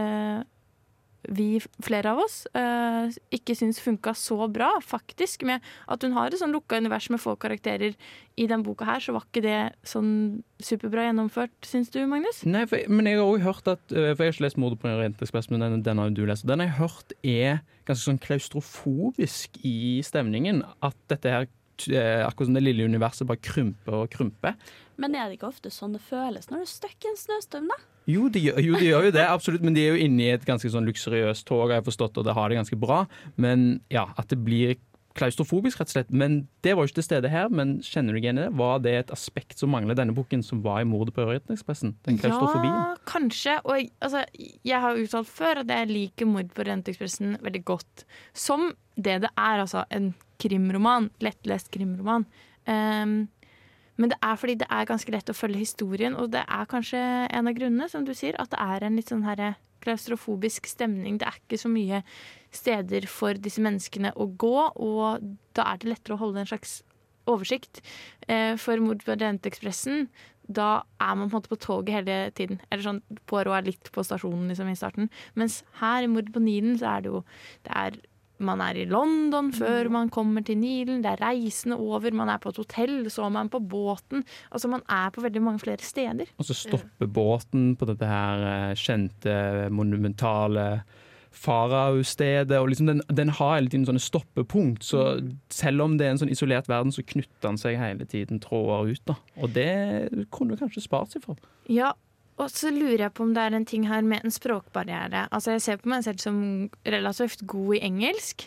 flere av oss ikke synes funket så bra, faktisk, med at hun har et sånn lukket univers med få karakterer i den boka her, så var ikke det sånn superbra gjennomført, synes du, Magnus? Nei, men jeg har også hørt at, for jeg har ikke lest Mordet på Orientekspressen, men den har du lest, den har jeg hørt ganske sånn klaustrofobisk i stemningen, at dette her, akkurat som det lille universet, bare krymper og krymper. Men det ikke ofte sånn det føles når du støkker en snøstorm, da? Jo, de gjør jo det, absolutt, men de jo inne i et ganske sånn luksuriøst tog, har jeg forstått, og det har det ganske bra. Men ja, at det blir klaustrofobisk rett og slett. Men det var jo ikke til stede her, men kjenner du igjen i det? Var det et aspekt som mangler denne boken, som var i Mordet på Orientekspressen? Den klaustrofobien? Ja, kanskje. Og jeg har uttalt før at jeg liker Mordet på Orientekspressen veldig godt. Som det altså en krimroman, lettlest krimroman. Men det fordi det ganske lett å følge historien, og det kanskje en av grunnene, som du sier, at det en litt sånn her klaustrofobisk stemning. Det ikke så mye steder for disse menneskene å gå, og da det lettere å holde en slags oversikt. For Mord på Orientekspressen, da man på en måte på toget hele tiden. Eller sånn, Poirot litt på stasjonen liksom, i starten. Mens her i Mord på Nilen så det jo man i London før man kommer til Nilen, det reisende over, man på et hotell, så man på båten. Altså man på veldig mange flere steder. Og så stopper båten på dette her kjente, monumentale Farao-stedet, og liksom den har hele tiden sånne stoppepunkt, så selv om det en sånn isolert verden, så knytter den seg hele tiden tråder ut da. Og det kunne du kanskje spart seg for. Ja, og så lurer jeg på om det en ting her med en språkbarriere. Altså jeg ser på meg selv som relativt god i engelsk.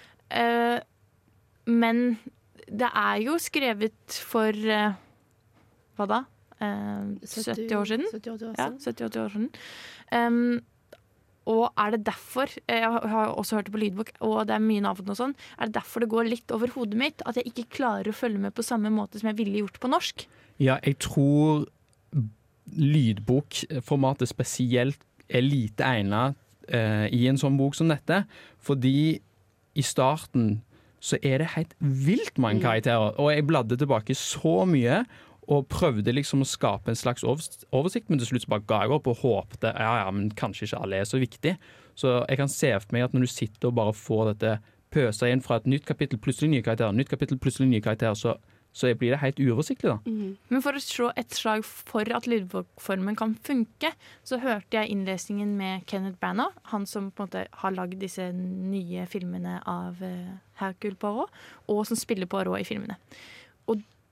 Men det jo skrevet for hva da? 70 år siden? 70-80 år siden. Og det derfor, jeg har også hørt det på lydbok, og det mye navn og sånn, det derfor det går litt over hodet mitt, at jeg ikke klarer å følge med på samme måte som jeg ville gjort på norsk? Ja, jeg tror lydbokformatet spesielt lite egnet i en sånn bok som dette, fordi i starten så det helt vilt mange karakterer, og jeg bladde tilbake så mye, og prøvde liksom å skape en slags oversikt, men til slutt så bare ga jeg opp og håpte, men kanskje ikke alle så viktig. Så jeg kan se for meg at når du sitter og bare får dette pøset inn fra et nytt kapittel, plutselig nye karakterer, nytt kapittel, plutselig nye karakterer, så blir det helt uoversiktlig da. Men for å slå et slag for at lydbokformen kan funke, så hørte jeg innlesningen med Kenneth Branagh, han som på en måte har laget disse nye filmene av Hercule Poirot, og som spiller Poirot i filmene. Og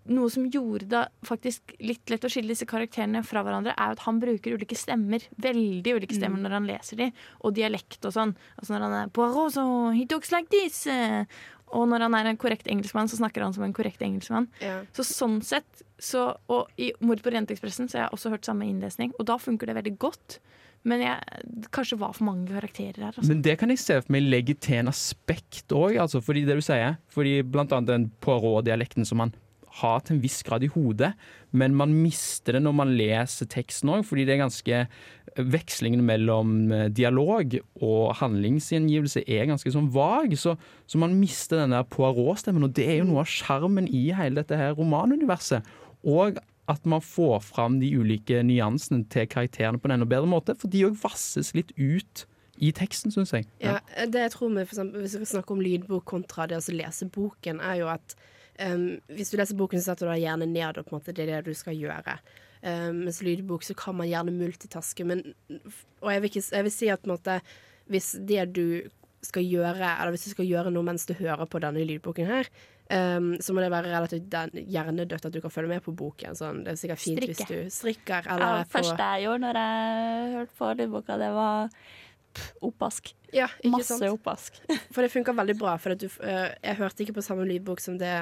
noe som gjorde det faktisk litt lett å skille disse karakterene fra hverandre, er at han bruker ulike stemmer, veldig ulike stemmer når han leser de, og dialekt og sånn. Altså når han er Poirot, så he talks like this. Og når han er en korrekt engelskmann, så snakker han som en korrekt engelskmann. Ja. Så sånn sett, og i Mord på Orientekspressen så har jeg også hørt samme innlesning, og da funker det veldig godt. Men kanskje var for mange karakterer her. Altså. Men det kan jeg se for meg legge til en aspekt også, altså, fordi det du sier. Fordi blant annet den Poirot-dialekten som man har til en viss grad i hodet, men man mister det når man leser teksten også, fordi det er ganske vekslingen mellom dialog og handlingsgjengivelse er ganske sånn vag, så man mister den der Poirot-stemmen, og det er jo noe av skjermen i hele dette her romanuniverset. Og at man får fram de ulike nyansene til karakterene på en enda bedre måte, for de også vasses litt ut i teksten, synes jeg. Ja, det jeg tror vi, for eksempel, hvis vi skal snakke om lydbok kontra det å lese boken, er jo at hvis du leser boken, så setter du deg gjerne ned, og på en måte det er det du skal gjøre. Mens lydbok så kan man gjerne multitaske, og jeg vil si at på en måte, hvis det du skal gjøre, eller hvis du skal gjøre noe mens du hører på denne lydboken her, så må det være relativt hjernedødt at du kan følge med på boken. Sånn, det er sikkert fint hvis du strikker. Eller første jeg gjorde når jeg hørte på lydboka, det var oppvask. Ja, ikke Masse sant? oppvask. For det funker veldig bra, for at jeg hørte ikke på samme lydbok som det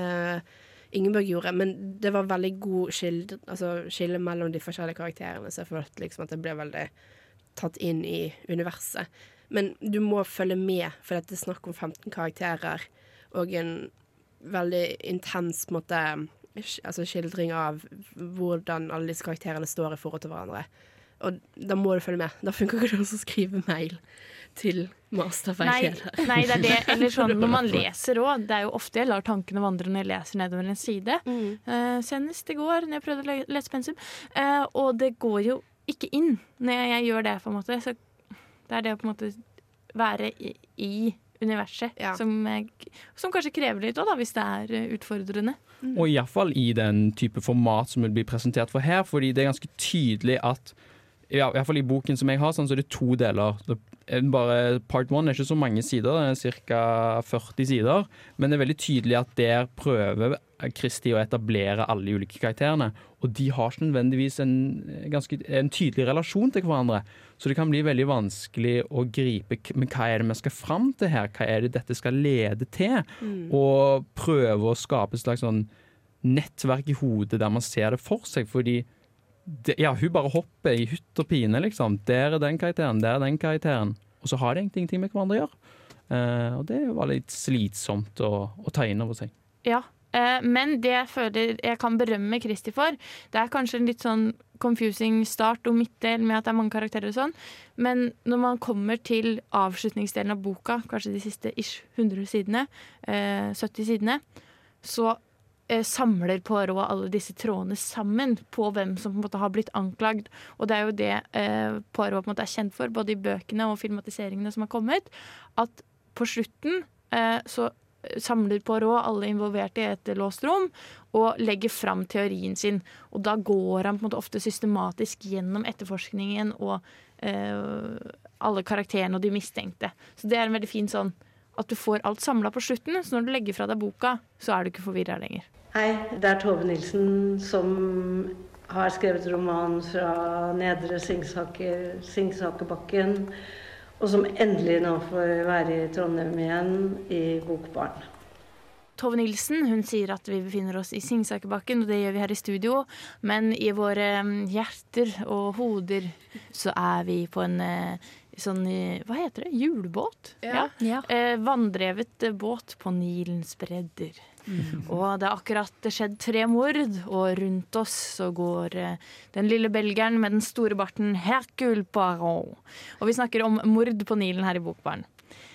Ingeborg gjorde, men det var veldig god skille mellom de forskjellige karakterene, så jeg følte liksom at det ble veldig tatt inn i universet. Men du må følge med, for det er snakk om 15 karakterer, og en veldig intens måte, skildring av hvordan alle disse karakterene står i forhold til hverandre. Og da må du følge med. Da funker ikke det også å skrive mail til masterveileder. Nei, det er det. Eller sånn, når man leser også, det er jo ofte jeg lar tankene vandre når jeg leser nedover en side. Senest i går, når jeg prøvde å lese pensum. Og det går jo ikke inn når jeg gjør det, på en måte. Så det er det å på en måte være i universet, som kanskje krever litt også, da, hvis det er utfordrende. Og i hvert fall i den type format som vil bli presentert for her, fordi det er ganske tydelig at, i hvert fall i boken som jeg har, sånn, så er det 2 deler. Bare part 1 er ikke så mange sider, det er cirka 40 sider, men det er veldig tydelig at der prøver Kristi å etablere alle de ulike karakterene, og de har ikke nødvendigvis en tydelig relasjon til hverandre, så det kan bli veldig vanskelig å gripe, men hva er det vi skal fram til her? Hva er det dette skal lede til? Og prøve å skape et slags sånn nettverk i hodet der man ser det for seg, fordi hun bare hopper i hytt og pine, liksom. Der er den karakteren, der er den karakteren. Og så har de ingenting med hverandre å gjøre. Og det var litt slitsomt å ta inn over seg. Ja, men det jeg føler jeg kan berømme Kristi for, det er kanskje en litt sånn confusing start og midtdel med at det er mange karakterer og sånn, men når man kommer til avslutningsdelen av boka, kanskje de siste 100 sidene, 70 sidene, så samler Poirot alle disse trådene sammen på hvem som på en måte har blitt anklagd. Og det er jo det Poirot på en måte er kjent for, både i bøkene og filmatiseringene som har kommet, at på slutten så samler Poirot alle involverte i et låst rom og legger fram teorien sin. Og da går han på en måte ofte systematisk gjennom etterforskningen og alle karakterene og de mistenkte. Så det er en veldig fin sånn at du får alt samlet på slutten, så når du legger fra deg boka, så er du ikke forvirret lenger. Hei, det er Tove Nilsen som har skrevet roman fra Nedre Singsakerbakken, og som endelig nå får være i Trondheim igjen i Bokbarn. Tove Nilsen, hun sier at vi befinner oss i Singsakerbakken, og det gjør vi her i studio, men i våre hjerter og hoder så er vi på en sånn, hva heter det? Julebåt? Ja. Vanndrevet båt på Nilens bredder. Og det er akkurat skjedd 3 mord, og rundt oss så går den lille belgeren med den store barten Hercule Poirot. Og vi snakker om mord på Nilen her i Bokbarn.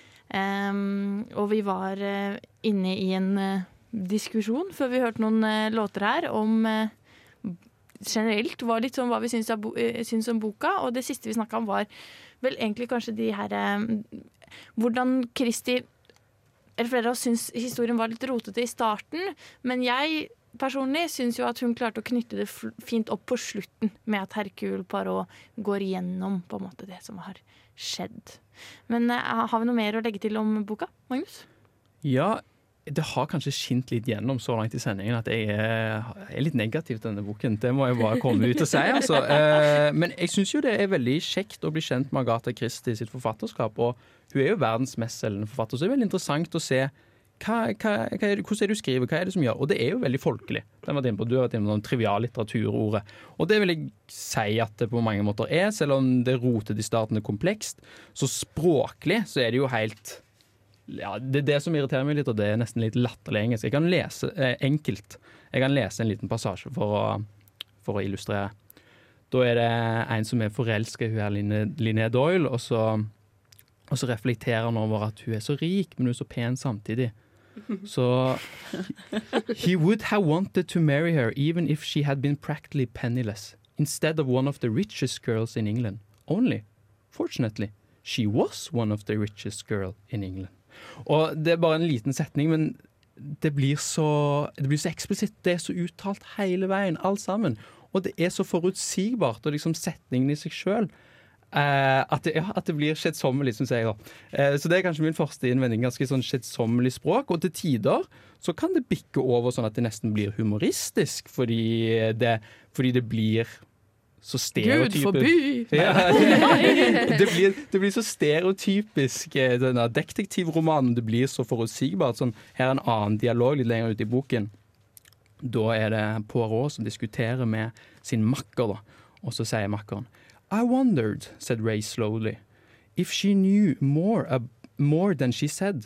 Og vi var inne i en diskusjon før vi hørte noen låter her om generelt var litt sånn hva vi syns om boka, og det siste vi snakket om var vel egentlig kanskje de her hvordan Kristi eller flere av oss syns historien var litt rotete i starten, men jeg personlig syns jo at hun klarte å knytte det fint opp på slutten med at Hercule Poirot går gjennom på en måte det som har skjedd. Men har vi noe mer å legge til om boka, Magnus? Ja, det har kanskje skint litt gjennom så langt i sendingen at jeg er litt negativ til denne boken. Det må jeg bare komme ut og si, altså. Men jeg synes jo det er veldig kjekt å bli kjent med Agatha Christie sitt forfatterskap, og hun er jo verdens mest selgende forfatter, så det er veldig interessant å se hvordan er det du skriver, hva er det som gjør? Og det er jo veldig folkelig. Du har vært inne på trivial litteraturordet. Og det vil jeg si at det på mange måter er, selv om det rotet i starten er komplekst. Så språklig så er det jo helt... Ja, det er det som irriterer meg litt, og det er nesten litt latterlig engelsk. Jeg kan lese enkelt. Jeg kan lese en liten passasje for å illustrere. Da er det en som er forelsket, hun er Linnea Doyle, og så reflekterer han over at hun er så rik, men hun er så pen samtidig. Så he would have wanted to marry her even if she had been practically penniless, instead of one of the richest girls in England. Only, fortunately, she was one of the richest girl in England. Og det er bare en liten setning, men det blir så eksplisitt, det er så uttalt hele veien, alt sammen. Og det er så forutsigbart, og liksom setningen i seg selv, at det blir skjedsommelig, synes jeg. Så det er kanskje min første innvending, ganske sånn skjedsommelig språk, og til tider så kan det bikke over sånn at det nesten blir humoristisk, fordi det blir så stereotypisk. Gud forby! Ja, det blir så stereotypisk, denne detektivromanen, det blir så forutsigbart. Sånn, her er en annen dialog litt lenger ut i boken. Da er det Poirot som diskuterer med sin makker, da. Og så sier makkeren, I wondered, said Ray slowly, if she knew more than she said.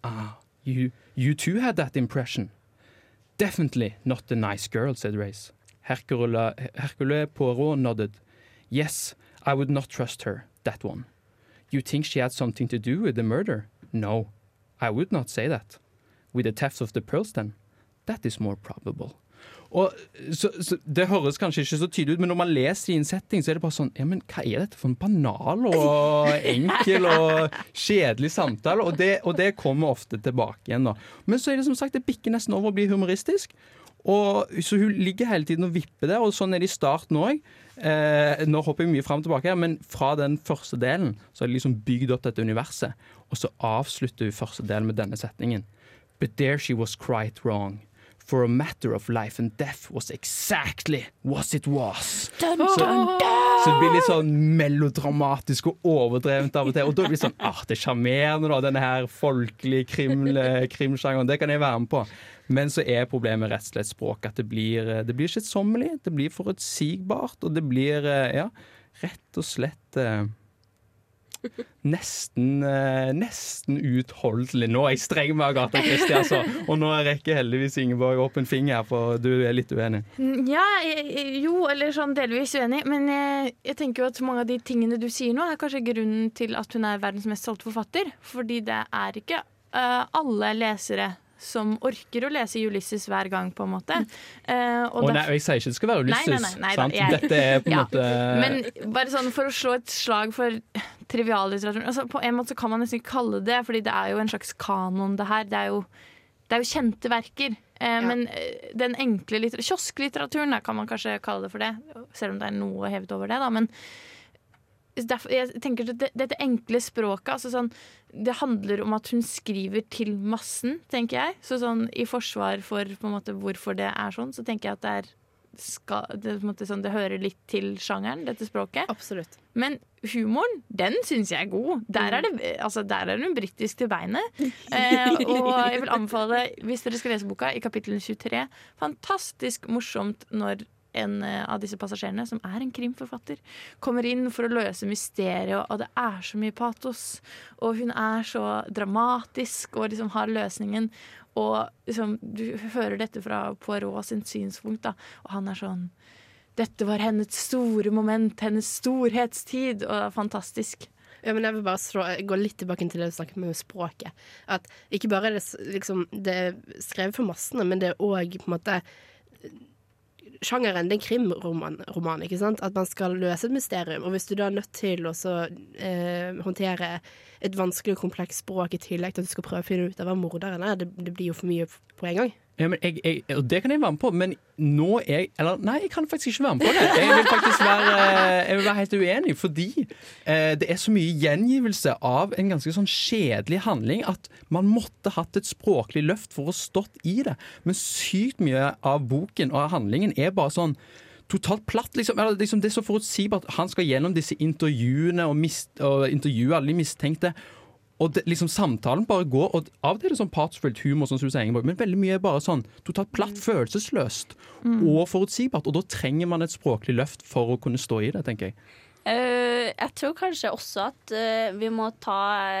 You too had that impression. Definitely not a nice girl, said Race. Hercule Poirot nodded. Yes, I would not trust her, that one. You think she had something to do with the murder? No, I would not say that. With the theft of the pearls, then? That is more probable. Og så det høres kanskje ikke så tydelig ut, men når man leser i en setting, så er det bare sånn, ja, men hva er dette for en banal og enkel og kjedelig samtale? Og det kommer ofte tilbake igjen da. Men så er det som sagt, det bikker nesten over å bli humoristisk. Og så hun ligger hele tiden og vipper der, og sånn er det i starten også. Nå hopper jeg mye frem og tilbake her, men fra den første delen så er det liksom bygd opp dette universet, og så avslutter hun første delen med denne setningen. But there she was quite wrong. For a matter of life and death was exactly what it was. Dun, dun, dun. Så det blir litt sånn melodramatisk og overdrevent av og til, og da blir det sånn, det er charmerende da, denne her folkelige krimsjangeren, det kan jeg være med på. Men så er problemet rett og slett språk, at det blir skjedsommelig, det blir forutsigbart, og det blir, rett og slett nesten utholdelig. Nå er jeg streng med Agatha Christie, altså. Og nå rekker heldigvis Ingeborg opp en finger, for du er litt uenig. Ja, eller sånn delvis uenig, men jeg tenker jo at mange av de tingene du sier nå er kanskje grunnen til at hun er verdens mest solgte forfatter, fordi det er ikke alle lesere som orker å lese Ulysses hver gang, på en måte. Nei, jeg sier ikke det skal være Ulysses. Nei, dette er på en måte... Men bare sånn for å slå et slag for triviallitteraturen, altså på en måte så kan man nesten ikke kalle det, fordi det er jo en slags kanon det her. Det er jo kjente verker. Men den enkle kiosklitteraturen, kan man kanskje kalle det for det, selv om det er noe hevet over det, da, men jeg tenker at dette enkle språket, altså sånn, det handler om at hun skriver til massen, tenker jeg. Så sånn, i forsvar for på en måte, hvorfor det er sånn, så tenker jeg at det hører litt til sjangeren, dette språket. Absolutt. Men humoren, den synes jeg er god. Der er hun brittisk til beinet. Og jeg vil anbefale, hvis dere skal lese boka, i kapittel 23, fantastisk morsomt når en av disse passasjerene, som er en krimforfatter, kommer inn for å løse mysteriet, og det er så mye patos, og hun er så dramatisk og liksom har løsningen, og liksom, du hører dette fra Poirot sin synspunkt da, og han er sånn, dette var hennes store moment, hennes storhetstid, og fantastisk. Ja, men jeg vil bare gå litt tilbake til det du snakket med språket, at ikke bare er det liksom, det er skrevet for massene, men det er også på en måte sjangeren, det er en krimroman, ikke sant? At man skal løse et mysterium, og hvis du da er nødt til å håndtere et vanskelig og komplekst språk i tillegg til at du skal prøve å finne ut av hva morderen er, det blir jo for mye på en gang. Ja, men og det kan jeg være med på, men nå jeg kan faktisk ikke være med på det. Jeg vil faktisk være helt uenig, fordi det er så mye gjengivelse av en ganske sånn kjedelig handling at man måtte hatt et språklig løft for å stått i det. Men sykt mye av boken og handlingen er bare sånn totalt platt, liksom. Det er så forutsigbart. Han skal gjennom disse intervjuene og intervjue alle de mistenkte. Og liksom samtalen bare går, og av det er det sånn partsfullt humor, sånn som du sier, men veldig mye er bare sånn totalt platt, følelsesløst og forutsigbart. Og da trenger man et språklig løft for å kunne stå i det, tenker jeg. Jeg tror kanskje også at vi må ta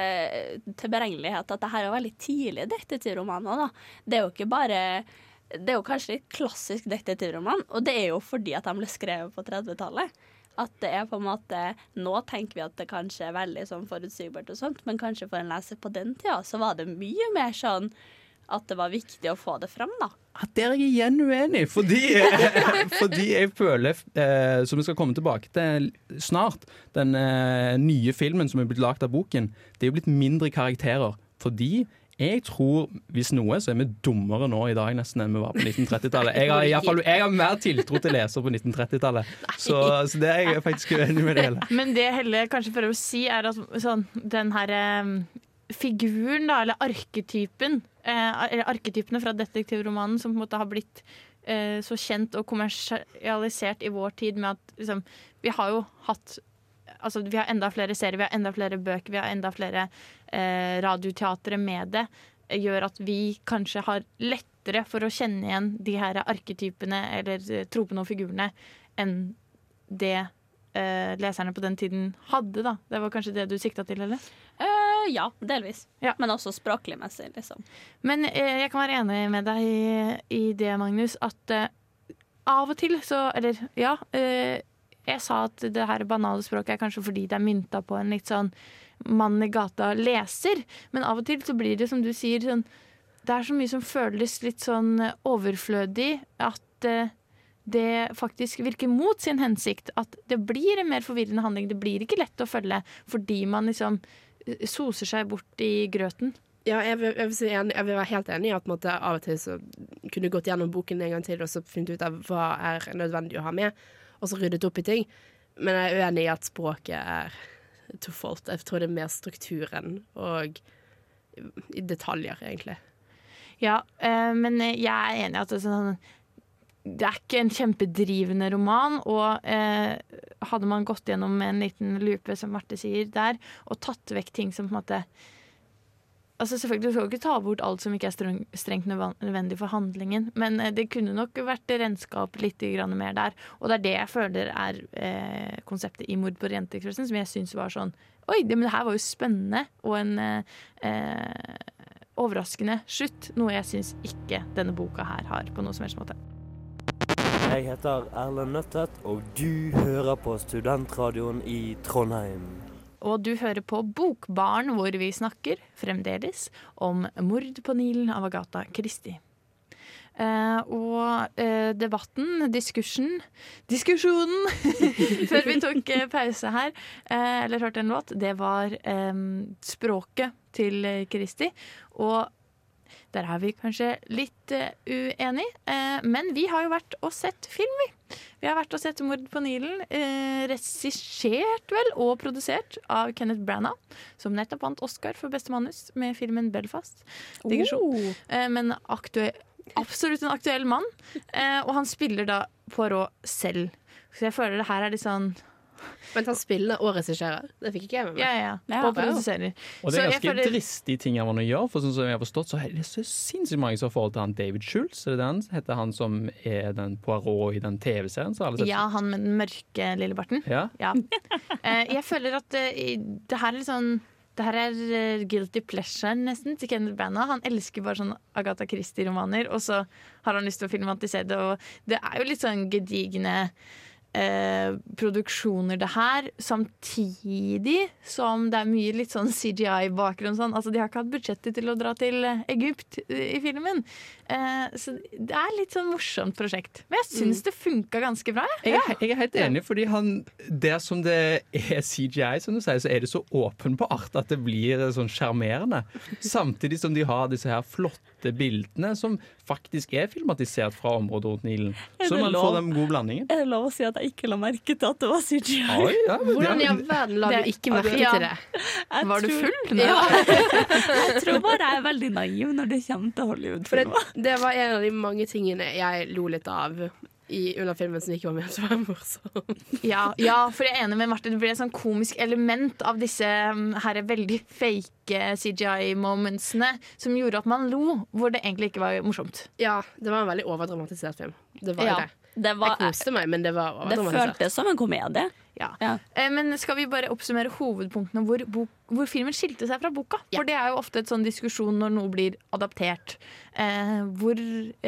til beregnelighet at dette er veldig tidlige detektivromaner, da. Det er jo ikke bare... Det er jo kanskje litt klassisk detektivroman, og det er jo fordi at de ble skrevet på 30-tallet. At det er på en måte, nå tenker vi at det kanskje er veldig sånn forutsigbart og sånt, men kanskje for en leser på den tida, så var det mye mer sånn at det var viktig å få det frem, da. Der er jeg igjen uenig, fordi jeg føler, som vi skal komme tilbake til snart, den nye filmen som er blitt lagt av boken, det er jo blitt mindre karakterer, fordi jeg tror, hvis noe, så er vi dummere nå i dag nesten enn vi var på 1930-tallet. Jeg har mer tiltro til leser på 1930-tallet. Så det er jeg faktisk uenig med det hele. Men det Helle kanskje prøver å si er at sånn, den her figuren, da, eller arketypen, eller arketypene fra detektivromanen som på en måte har blitt så kjent og kommersialisert i vår tid med at liksom, vi har jo hatt vi har enda flere serier, vi har enda flere bøker, vi har enda flere radioteatre med det, gjør at vi kanskje har lettere for å kjenne igjen de her arketypene eller tropene og figurene enn det leserne på den tiden hadde, da. Det var kanskje det du sikta til, eller? Ja, delvis. Ja. Men også språklig messig, liksom. Men jeg kan være enig med deg i det, Magnus, at av og til så, eller ja, jeg sa at det her banale språket er kanskje fordi det er mynta på en litt sånn mann i gata leser, men av og til så blir det, som du sier, sånn, det er så mye som føles litt sånn overflødig, at det faktisk virker mot sin hensikt, at det blir en mer forvirrende handling, det blir ikke lett å følge, fordi man liksom soser seg bort i grøten. Ja, jeg vil være helt enig i at måtte, av og til så kunne gått gjennom boken en gang til, og så funnet ut av hva er nødvendig å ha med, og så ryddet opp i ting. Men jeg er uenig i at språket er tofolt. Jeg tror det er mer strukturen og i detaljer, egentlig. Ja, men jeg er enig i at det er ikke en kjempedrivende roman, og hadde man gått gjennom en liten lupe, som Marte sier der, og tatt vekk ting som på en måte... Altså selvfølgelig, du skal jo ikke ta bort alt som ikke er strengt nødvendig for handlingen, men det kunne nok vært renskap litt mer der. Og det er det jeg føler er konseptet i Mord på Orientekspressen, som jeg synes var sånn, men det her var jo spennende, og en overraskende slutt, noe jeg synes ikke denne boka her har på noe som helst måte. Jeg heter Erlend Nøttet, og du hører på Studentradioen i Trondheim. Og du hører på Bokbaren, hvor vi snakker fremdeles om Mord på Nilen av Agatha Christie. Debatten, diskusjonen før vi tok pause her, eller hørte en låt, det var språket til Christie. Og der er vi kanskje litt uenig, men vi har jo vært og sett film, vi. Vi har vært og sett Mord på Nilen, regissert vel og produsert av Kenneth Branagh, som nettopp vant Oscar for beste manus med filmen Belfast. Men absolutt en aktuell mann, og han spiller da Poirot selv. Så jeg føler det her er litt sånn... Men han spiller og regisserer. Det fikk ikke jeg med meg. Ja, og produserer. Og det er ganske dristig ting han å gjøre, for sånn som jeg har forstått, så er det så sinnssykt mange som har forhold til han David Schultz, er det den? Heter han som er den Poirot i den TV-serien? Ja, han med den mørke lille barten. Ja. Jeg føler at det her er litt sånn, det her er guilty pleasure nesten til Kenneth Branagh. Han elsker bare sånn Agatha Christie-romaner, og så har han lyst til å filmatisere det, og det er jo litt sånn gedigne produksjoner det her, samtidig som det mye litt sånn CGI-bakgrunn sånn. Altså, de har ikke hatt budsjettet til å dra til Egypt i filmen. Så det litt sånn morsomt prosjekt. Men jeg synes det funket ganske bra. Jeg helt enig, fordi der som det CGI, som du sier, så det så åpenbart at det blir sånn skjermerende. Samtidig som de har disse her flotte bildene som faktisk filmatisert fra området rundt Nilen. Så man får den gode blandingen. Er det lov å si at jeg ikke la merke til at det var CGI? Oi, Hvordan i all verden la du ikke merke til det? Var du full? Ja. Jeg tror bare jeg veldig naiv når det kommer til Hollywood-filmer. Det var en av de mange tingene jeg lo litt av under filmen som ikke var med til å være morsom. Ja, for jeg enig med Marte. Det ble et sånn komisk element av disse her veldig fake CGI-momentsene som gjorde at man lo, hvor det egentlig ikke var morsomt. Ja, det var en veldig overdramatisert film. Det var det. Jeg koste meg, men det var overdramatisert. Det føltes som en komedie. Ja. Men skal vi bare oppsummere hovedpunktene hvor filmen skilte seg fra boka? For det jo ofte et sånn diskusjon når noe blir adaptert. Hvor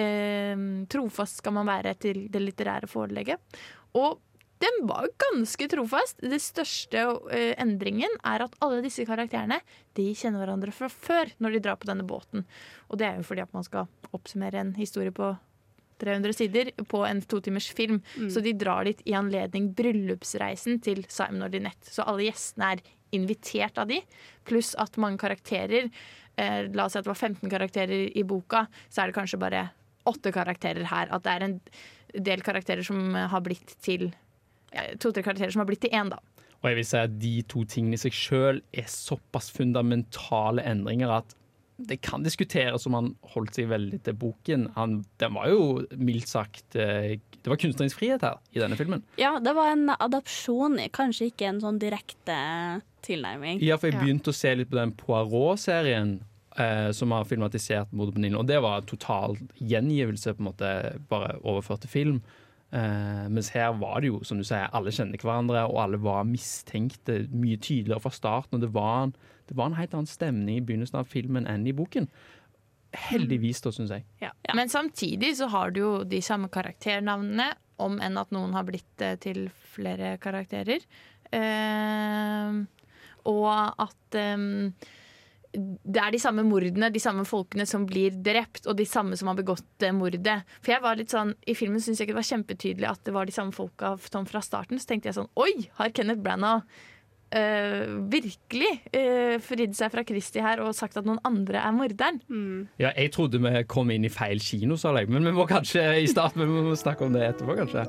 trofast skal man være til det litterære forelegget? Og den var ganske trofast. Det største endringen at alle disse karakterene de kjenner hverandre fra før når de drar på denne båten. Og det jo fordi at man skal oppsummere en historie på 300 sider på en 2 timers film. Så de drar dit i anledning bryllupsreisen til Simon og Lynette. Så alle gjestene invitert av de, pluss at mange karakterer, la oss si at det var 15 karakterer i boka, så det kanskje bare 8 karakterer her. At det en del karakterer som har blitt til 2-3 karakterer som har blitt til 1 da. Og jeg vil si at de 2 tingene i seg selv såpass fundamentale endringer at det kan diskuteres om han holdt seg veldig til boken. Den var jo mildt sagt det var kunstnerisk frihet her i denne filmen. Ja, det var en adopsjon, kanskje ikke en sånn direkte tilnærming. Ja, for jeg begynte å se litt på den Poirot-serien som har filmatisert Mordet på Nilen, og det var total gjengivelse, på en måte bare overført til film. Mens her var det jo, som du sier, alle kjente hverandre, og alle var mistenkte mye tydeligere fra starten, og det var en helt annen stemning i begynnelsen av filmen enn i boken. Heldigvis da, synes jeg. Ja. Men samtidig så har du jo de samme karakternavnene, om enn at noen har blitt til flere karakterer. Og at det de samme mordene, de samme folkene som blir drept, og de samme som har begått mordet. For jeg var litt sånn, i filmen synes jeg ikke det var kjempetydelig at det var de samme folka fra starten. Så tenkte jeg sånn, oi, har Kenneth Branagh virkelig fridd seg fra Kristi her og sagt at noen andre morderen. Ja, jeg trodde vi kom inn i feil kinosal, men vi må kanskje i starten vi må snakke om det etterpå, kanskje.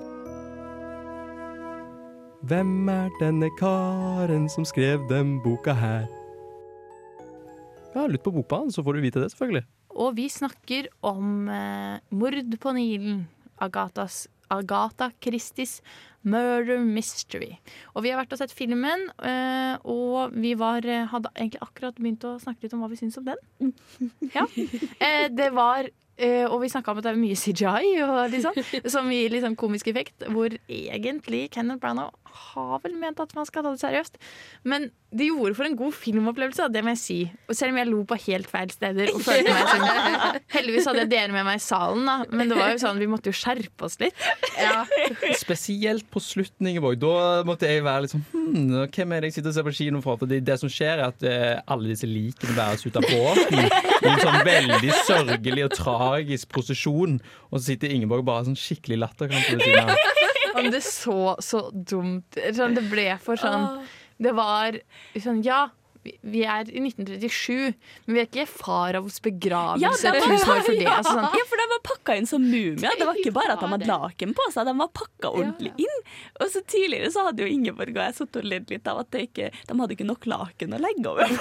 Hvem denne karen som skrev den boka her? Ja, lytt på bokbaren, så får du vite det selvfølgelig. Og vi snakker om Mord på Nilen, Agatha Christies Murder Mystery. Og vi har vært og sett filmen, og vi hadde egentlig akkurat begynt å snakke litt om hva vi synes om den. Ja. Det var, og vi snakket om at det mye CGI, og liksom, som gir litt sånn komisk effekt, hvor egentlig Kenneth Branagh har vel ment at man skal ta det seriøst. Men de gjorde for en god filmopplevelse, det må jeg si. Og selv om jeg lo på helt feil steder og følte meg sånn, heldigvis hadde jeg dere med meg i salen da, men det var jo sånn, vi måtte jo skjerpe oss litt. Ja. Spesielt på slutten, Ingeborg, da måtte jeg være litt sånn, hvem det jeg sitter og ser på kino for? For det som skjer at alle disse likene bæres ut av båten i en sånn veldig sørgelig og tragisk prosesjon, og så sitter Ingeborg bare sånn skikkelig latterkant på det siden av. Men det så dumt. Det ble for sånn. Det var sånn, ja, vi i 1937, men vi ikke i Faraos begravelse. Ja, for det. Altså, sånn. Ja, for de var pakka inn som mumier. Det var ikke bare at de hadde laken på seg, de var pakka ordentlig inn. Og så tidligere så hadde jo Ingeborg og jeg satt og ledd litt av at de hadde ikke nok laken å legge over.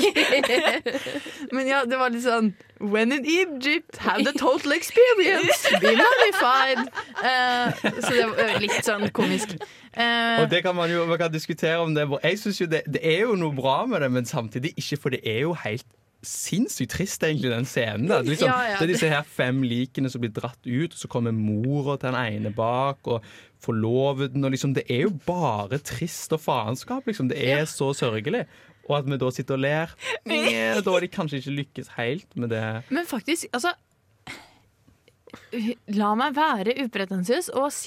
Men ja, det var litt sånn when in Egypt, have the total experience, be mummified. Så det var litt sånn komisk. Og det kan man kan diskutere om det. Jeg synes jo det jo noe bra med det, men samtidig ikke, for det jo helt sinnssykt trist egentlig, den scenen da. Det er disse her 5 likene som blir dratt ut, og så kommer mora til den ene bak, og forloveden, og liksom, det jo bare trist og faenskap, liksom. Det så sørgelig. Og at vi da sitter og ler, da har de kanskje ikke lykkes helt med det. Men faktisk, altså, la meg være upretensiøs og si at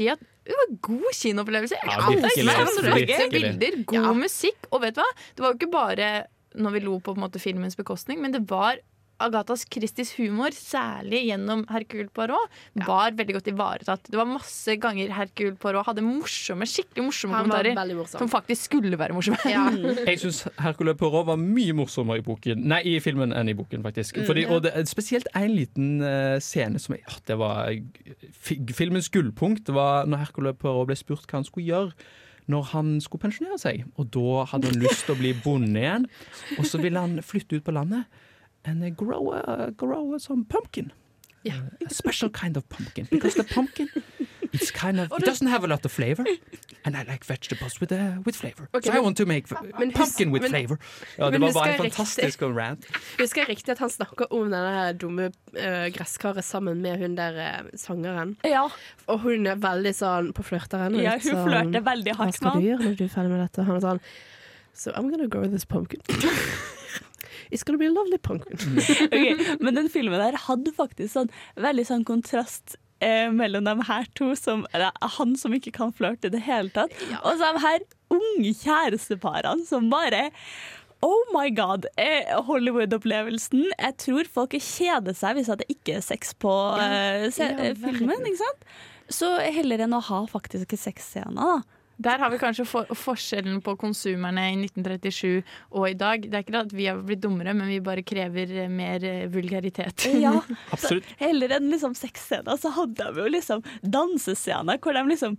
var god kinoopplevelse. Virkelig. Bilder, god musikk. Og vet du hva? Det var jo ikke bare når vi lo på en måte filmens bekostning, men det var Agathas Christies humor, særlig gjennom Hercule Poirot, var veldig godt ivaretatt. Det var masse ganger Hercule Poirot hadde skikkelig morsomme kommentarer som faktisk skulle være morsomme. Jeg synes Hercule Poirot var mye morsommere i filmen enn i boken, faktisk. Og det er spesielt en liten scene som det var filmens gullpunkt. Det var når Hercule Poirot ble spurt hva han skulle gjøre når han skulle pensjonere seg. Og da hadde han lyst til å bli bonde igjen, og så ville han flytte ut på landet and grow some pumpkin. A special kind of pumpkin. Because the pumpkin, it doesn't have a lot of flavor. And I like vegetables with flavor. So I want to make pumpkin with flavor. Ja, det var bare en fantastisk rant. Husker jeg riktig at han snakker om denne dumme gresskaret sammen med hun der sangeren? Ja. Og hun veldig sånn på flørteren. Ja, hun flørte veldig hardt. Hva skal du gjøre når du er ferdig med dette? Han sånn, so I'm gonna grow this pumpkin. It's gonna be a lovely pumpkin. Okay, men den filmen der hadde faktisk veldig sånn kontrast mellom de her to, han som ikke kan flørte i det hele tatt, og så de her unge kjæresteparene som bare oh my god, Hollywood-opplevelsen. Jeg tror folk kjeder seg hvis det ikke er sex på filmen, ikke sant? Så heller enn å ha faktiske sexscener da. Der har vi kanskje forskjellen på konsumerne i 1937 og i dag. Det er ikke at vi har blitt dummere, men vi bare krever mer vulgaritet. Ja, absolutt. Heller enn liksom sexscener, så hadde de jo liksom dansescener hvor de liksom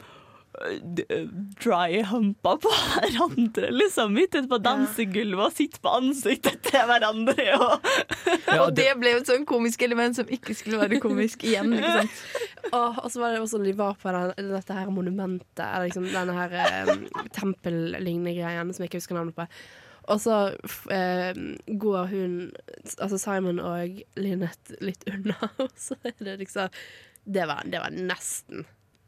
dry humpa på hverandre, liksom midt ute på dansegulvet og sitte på ansiktet til hverandre. Og det ble jo et sånn komisk element som ikke skulle være komisk igjen, ikke sant? Og så var det også de var på dette her monumentet, eller liksom denne her tempellignende greien som jeg ikke husker navnet på. Og så går hun, altså Simon og Lynette litt unna, og så er det liksom, det var nesten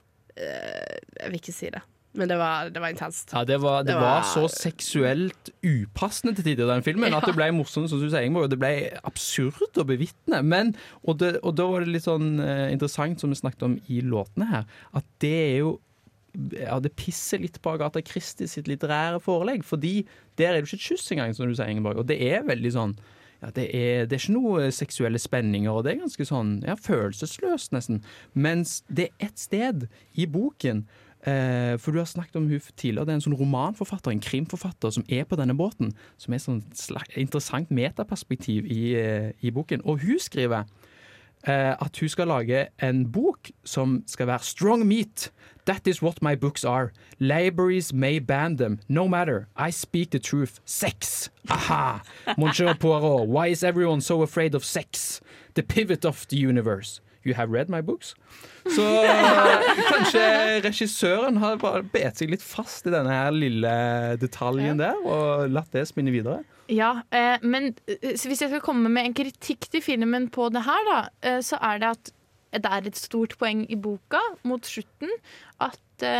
jeg vil ikke si det, men det var intenst. Ja, det var så seksuelt upassende til tider den filmen, at det ble morsomt, som du sier, Ingeborg, og det ble absurd å bevitne. Og da var det litt sånn interessant, som vi snakket om i låtene her, at det er jo det pisser litt på Agatha Christie sitt litterære forelegg, fordi der er det jo ikke et kyss engang, som du sier, Ingeborg, og det er veldig sånn det er ikke noe seksuelle spenninger, og det er ganske sånn følelsesløst nesten. Mens det er et sted i boken, for du har snakket om hun tidligere, det er en sånn romanforfatter, en krimforfatter som er på denne båten, som er sånn interessant metaperspektiv i boken. Og hun skriver at hun skal lage en bok som skal være strong meat. That is what my books are. Libraries may ban them. No matter. I speak the truth. Sex. Aha! Monsieur Poirot, why is everyone so afraid of sex? The pivot of the universe. You have read my books? Så kanskje regissøren har bare bet seg litt fast i denne her lille detaljen der, og latt det spinne videre. Ja, men hvis jeg skal komme med en kritikk til filmen på det her da, så er det at det er et stort poeng i boka mot slutten at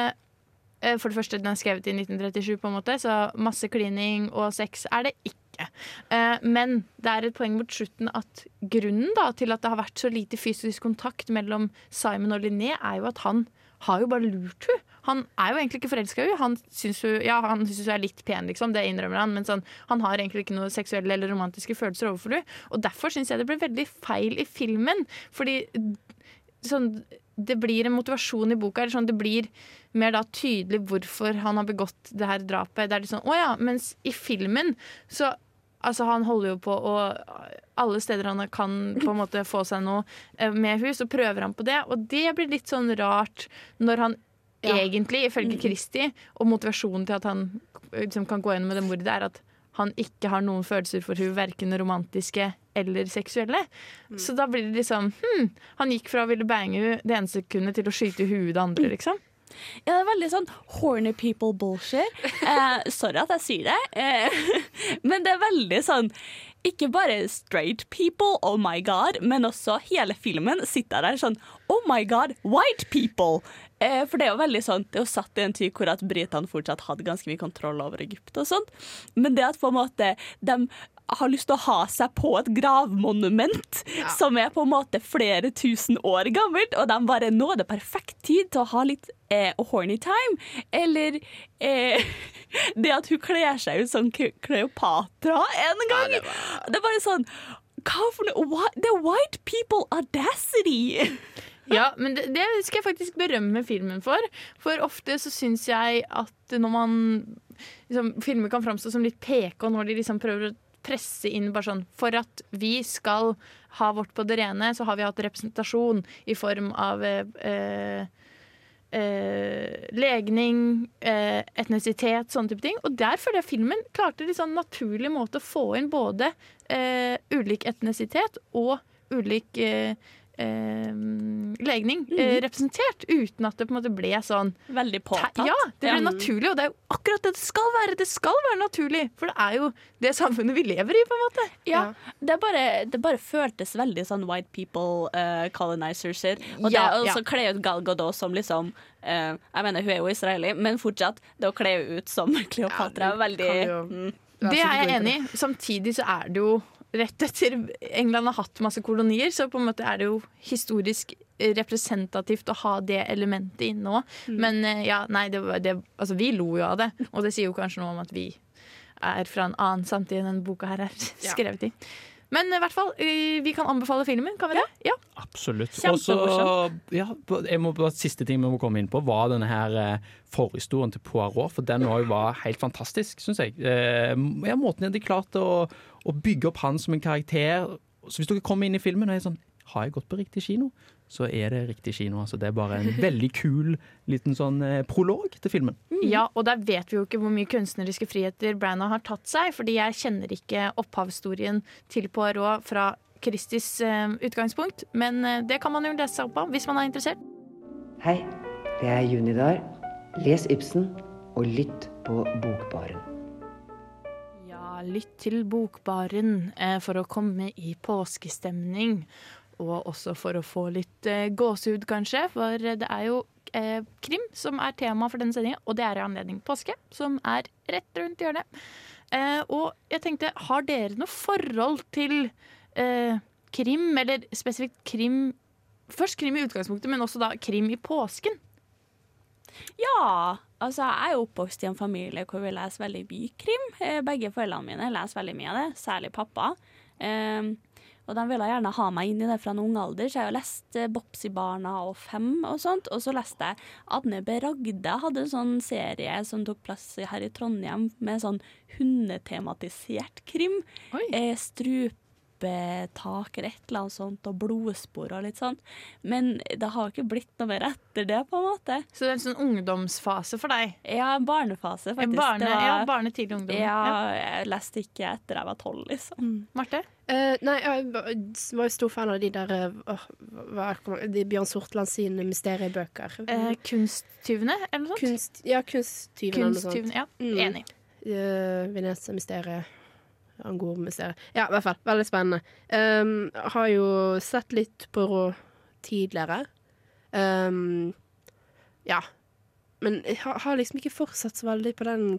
for det første den er skrevet i 1937 på en måte, så masse klining og sex er det ikke. Men det er et poeng mot slutten at grunnen da, til at det har vært så lite fysisk kontakt mellom Simon og Linné er jo at han har jo bare lurt hun. Han er jo egentlig ikke forelsket hun. Han synes hun er litt pen, liksom. Det innrømmer han. Men sånn, han har egentlig ikke noen seksuelle eller romantiske følelser overfor hun. Og derfor synes jeg det ble veldig feil i filmen. Fordi sånn, det blir en motivasjon i boka. Eller sånn, det blir mer da tydelig hvorfor han har begått det her drapet. Det er litt sånn, mens i filmen så altså han holder jo på og alle steder han kan på en måte få seg noe med hus, så prøver han på det. Og det blir litt sånn rart når han egentlig, ifølge Christie, og motivasjonen til at han liksom, kan gå gjennom med det mordet, er at han ikke har noen følelser for hun, hverken romantiske eller seksuelle. Så da blir det liksom, han gikk fra å ville bange hun det ene sekundet til å skyte huet det andre, liksom. Ja, det er veldig sånn horny people bullshit. Sorry at jeg sier det. Men det er veldig sånn, ikke bare straight people, oh my god, men også hele filmen sitter der sånn, oh my god, white people. For det er jo veldig sånn, det er jo satt i en tid hvor at britene fortsatt hadde ganske mye kontroll over Egypt og sånt. Men det at på en måte de har lyst til å ha seg på et gravmonument som er på en måte flere tusen år gammelt, og de bare nå er det perfekt tid til å ha litt horny time. Eller det at hun kler seg ut som Kleopatra en gang. Det er bare sånn, hva for noe? Det er white people audacity. Ja, men det skal jeg faktisk berømme filmen for. For ofte så synes jeg at når man liksom, filmer kan framstå som litt peke, og når de liksom prøver å presse inn bare sånn, for at vi skal ha vårt på det rene, så har vi hatt representasjon i form av legning, etnisitet, sånne type ting. Og derfor det filmen klarte en sånn naturlig måte å få inn både ulik etnisitet og ulik legning representert, uten at det på en måte ble sånn veldig påtatt. Ja, det ble naturlig, og det er jo akkurat det skal være. Det skal være naturlig, for det er jo det samfunnet vi lever i, på en måte. Ja, det bare føltes veldig sånn white people colonizers. Og så kle ut Gal Gadot som liksom jeg mener, hun er jo israeli, men fortsatt det å kle ut som Kleopatra er veldig det er jeg enig i. Samtidig så er det jo rett etter England har hatt masse kolonier, så på en måte er det jo historisk representativt å ha det elementet inne også. Men altså vi lo jo av det, og det sier jo kanskje noe om at vi er fra en annen samtid enn denne boka her er skrevet i. Men i hvert fall, vi kan anbefale filmen, kan vi det? Ja. Absolutt. Og så, siste ting vi må komme inn på var denne her forhistorien til Poirot, for den også var helt fantastisk, synes jeg. Måten de klarte å bygge opp han som en karakter. Så hvis dere kommer inn i filmen og er sånn, har jeg gått på riktig kino? Så er det riktig kino. Altså, det er bare en veldig kul liten sånn prolog til filmen. Ja, og der vet vi jo ikke hvor mye kunstneriske friheter Branagh har tatt seg, fordi jeg kjenner ikke opphavshistorien til Poirot fra Kristis utgangspunkt, men det kan man jo lese seg opp på hvis man er interessert. Hei, det er Junidar. Les Ibsen og lytt på Bokbaren. Ja, lytt til Bokbaren for å komme i påskestemning. Og også for å få litt gåsehud, kanskje. For det er jo krim som er tema for denne sendingen, og det er i anledning påske, som er rett rundt hjørnet. Og jeg tenkte, har dere noe forhold til krim, eller spesifikt krim? Først krim i utgangspunktet, men også da krim i påsken. Ja, altså jeg er jo oppvokst i en familie hvor vi leser veldig mye krim. Begge foreldrene mine leser veldig mye av det, særlig pappa. Og de ville gjerne ha meg inn i det fra en ung alder, så jeg har lest Bopsi-barna og 5 og sånt. Og så leste jeg Adne B. Ragde hadde en sånn serie som tok plass her i Trondheim med sånn hundetematisert krim. Strupetak eller et eller annet sånt, og blodspor og litt sånt. Men det har ikke blitt noe mer etter det, på en måte. Så det er en sånn ungdomsfase for deg? Ja, en barnefase, faktisk. Barnetidlig ungdom. Ja, jeg leste ikke etter jeg var 12, liksom. Marte? Nei, jeg var jo stor fan av de der de Bjørn Sortland sine mysteriebøker. Kunsttyvene, eller noe sånt? Kunsttyvene eller noe sånt. Ja, enig. Venezia-mysteriet. Angor-mysteriet. Ja, i hvert fall. Veldig spennende. Har jo sett litt på tidligere. Ja. Men jeg har liksom ikke fortsatt så veldig på den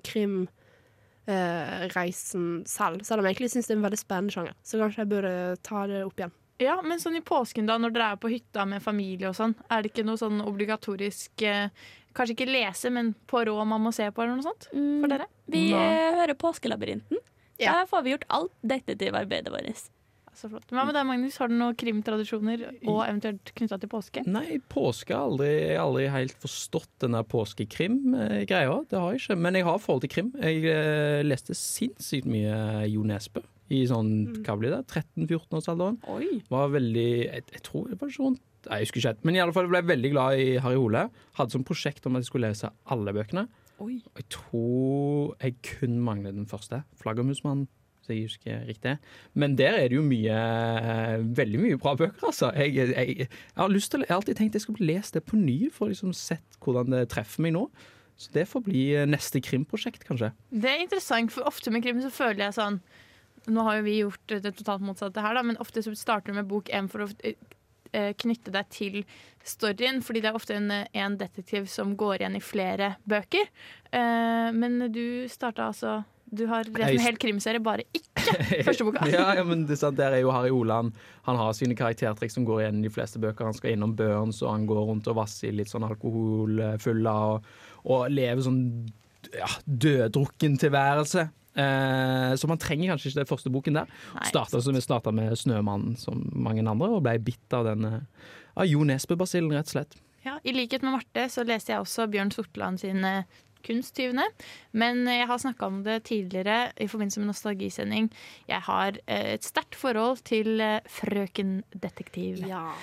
reisen selv om jeg egentlig synes det er en veldig spennende sjanger. Så kanskje jeg burde ta det opp igjen. Ja, men sånn i påsken da, når dere er på hytta med familie og sånn, er det ikke noe sånn obligatorisk kanskje ikke lese, men på råd man må se på eller noe sånt for dere? Vi hører Påskelabyrinten. Ja. Der får vi gjort alt detektivarbeidet vårt. Så flott. Hva med deg, Magnus? Har du noen krimtradisjoner og eventuelt knyttet til påske? Nei, påske har jeg aldri helt forstått den der påskekrim-greia. Det har jeg ikke, men jeg har forhold til krim. Jeg leste sinnssykt mye Jo Nesbø i sånn, hva blir det, 13-14-årsalderen. Var veldig, jeg tror det var sånn, jeg husker ikke helt, men i alle fall ble jeg veldig glad i Harry Hole. Hadde som prosjekt om at jeg skulle lese alle bøkene. Jeg tror jeg kun manglet den første, Flaggermusmannen. Så jeg husker riktig. Men der er det jo veldig mye bra bøker, altså. Jeg har lyst til, jeg har alltid tenkt at jeg skulle lese det på ny for å liksom sett hvordan det treffer meg nå. Så det får bli neste krimprosjekt, kanskje. Det er interessant, for ofte med krim så føler jeg sånn, nå har jo vi gjort det totalt motsatte her da, men ofte så starter du med bok 1 for å knytte deg til storyen, fordi det er ofte en detektiv som går igjen i flere bøker. Men du startet altså... Du har lest en hel krimserie, bare ikke første boka. Ja, men det er sant, der er jo Harry Oland. Han har sine karaktertrekk som går igjen i de fleste bøker. Han skal innom Burns, og han går rundt og vasser i litt sånn alkoholfulla og lever sånn døddrukken tilværelse. Så man trenger kanskje ikke den første boken der. Vi startet med Snømannen som mange andre, og ble bitt av av Jo Nesbø-basillen, rett og slett. Ja, i likhet med Marte så leste jeg også Bjørn Sortland sine kunsttyvene, men jeg har snakket om det tidligere i forbindelse med nostalgisending. Jeg har et sterkt forhold til Frøken Detektiv.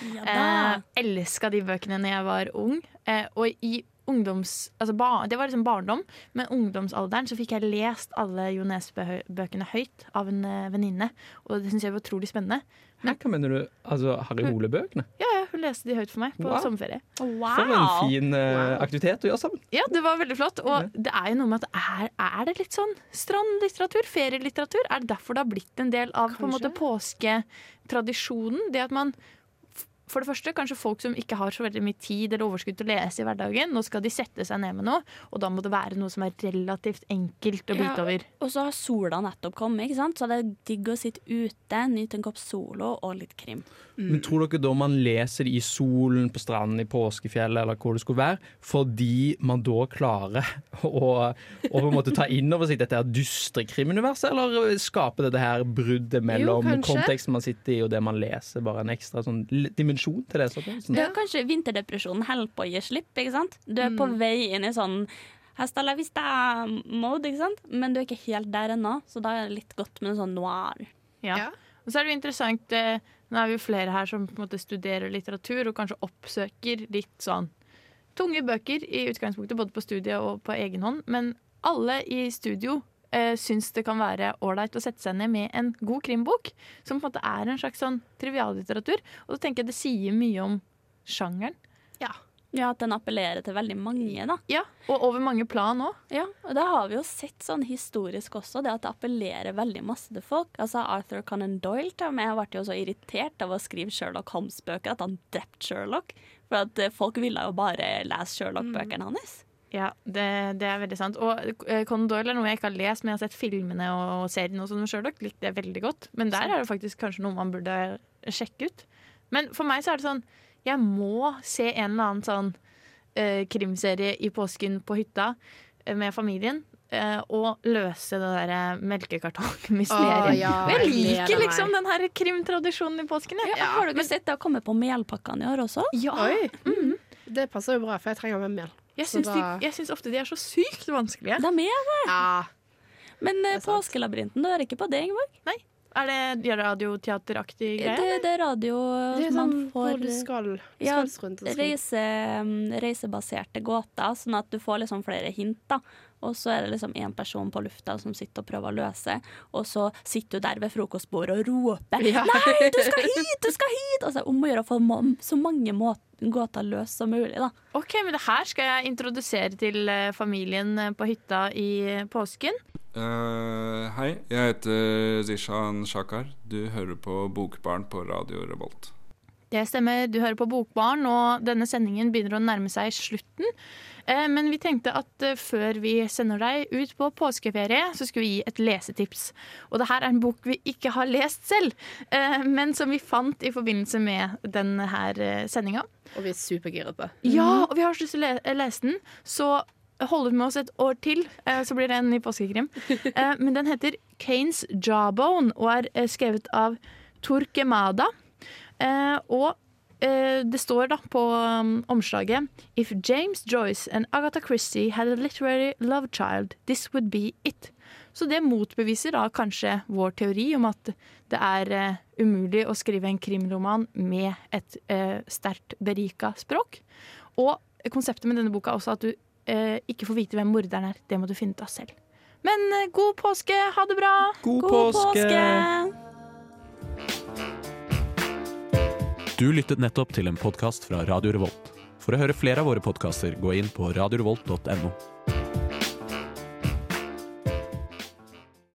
Elsket de bøkene når jeg var ung, og i det var liksom barndom, men ungdomsalderen så fikk jeg lest alle Jo Nesbø-bøkene høyt av en venninne, og det synes jeg var utrolig spennende. Hva mener du? Altså Harry Hole-bøkene? Ja, hun leste de høyt for meg på sommerferie. Wow. For en fin aktivitet å gjøre sammen. Ja, det var veldig flott, og det er jo noe med at er det litt sånn strandlitteratur, ferielitteratur? Er det derfor det har blitt en del av på en måte påsketradisjonen? Det at man for det første, kanskje folk som ikke har så veldig mye tid eller overskudd til å lese i hverdagen, nå skal de sette seg ned med noe, og da må det være noe som er relativt enkelt å bite over. Og så har sola nettopp kommet, ikke sant? Så det er digg å sitte ute, nyte en kopp solo og litt krim. Men tror dere da man leser det i solen på stranden i påskefjellet eller hvor det skulle være, fordi man da klarer å på en måte ta inn over seg dette her dystre krimuniverset, eller skaper det her bruddet mellom konteksten man sitter i og det man leser, bare en ekstra sånn dimensjon til det? Sånn. Ja, kanskje vinterdepresjonen holder på å gi slipp, ikke sant? Du er på vei inn i sånn hasta la vista-mode, ikke sant? Men du er ikke helt der ennå, så da er det litt godt med en sånn noir. Ja. Og så er det jo interessant, nå er vi jo flere her som på en måte studerer litteratur og kanskje oppsøker litt sånn tunge bøker i utgangspunktet, både på studiet og på egen hånd, men alle i studio syns det kan være ålreit å sette seg ned med en god krimbok, som på en måte er en slags sånn triviallitteratur. Og da tenker jeg det sier mye om sjangeren. Ja, at den appellerer til veldig mange, da. Ja, og over mange plan også. Ja, og det har vi jo sett sånn historisk også, det at det appellerer veldig masse til folk. Altså Arthur Conan Doyle til meg har vært jo så irritert av å skrive Sherlock Holmes-bøker at han drept Sherlock, for at folk ville jo bare lese Sherlock-bøkene hans. Ja, det er veldig sant. Og Conan Doyle er noe jeg ikke har lest, men jeg har sett filmene og serien og sånn med Sherlock. Likte det veldig godt. Men der er det faktisk kanskje noe man burde sjekke ut. Men for meg så er det sånn, jeg må se en eller annen sånn krimserie i påsken på hytta med familien. Og løse det der melkekartongmysteriet. Jeg liker liksom den her krimtradisjonen i påsken. Har du ikke sett det å komme på melpakkene i år også? Ja. Det passer jo bra, for jeg trenger mer mel. Jeg syns ofte de er så sykt vanskelige. De er det. Ja. Men Påskelabyrinten, du er ikke på det, Ingeborg? Nei. Er det radioteateraktig greie? Det er radio. Det er sånn hvor du skal rundt. Reisebaserte gåter, sånn at du får liksom flere hint, da. Og så er det liksom en person på lufta som sitter og prøver å løse, og så sitter du der ved frokostbordet og roper «Nei, du skal hit, du skal hit!» Altså om å gjøre å få så mange gåter løst som mulig, da. Ok, men det her skal jeg introdusere til familien på hytta i påsken. Hei, jeg heter Zishan Shakar. Du hører på Bokbarn på Radio Revolt. Det stemmer, du hører på Bokbarn, og denne sendingen begynner å nærme seg slutten. Men vi tenkte at før vi sender deg ut på påskeferie, så skulle vi gi et lesetips. Og det her er en bok vi ikke har lest selv, men som vi fant i forbindelse med denne her sendinga. Og vi er supergiret på. Ja, og vi har så lyst til å lese den, så hold ut med oss et år til, så blir det en ny påskekrim. Men den heter Kane's Jawbone, og er skrevet av Torquemada. Og det står da på omslaget If James Joyce and Agatha Christie had a literary love child, this would be it. Så det motbeviser da kanskje vår teori om at det er umulig å skrive en krimroman med et sterkt berika språk. Og konseptet med denne boka er også at du ikke får vite hvem morderen er. Det må du finne ut av selv. Men god påske, ha det bra! God påske! Du lyttet nettopp til en podcast fra Radio Revolt. For å høre flere av våre podcaster, gå inn på radiorevolt.no.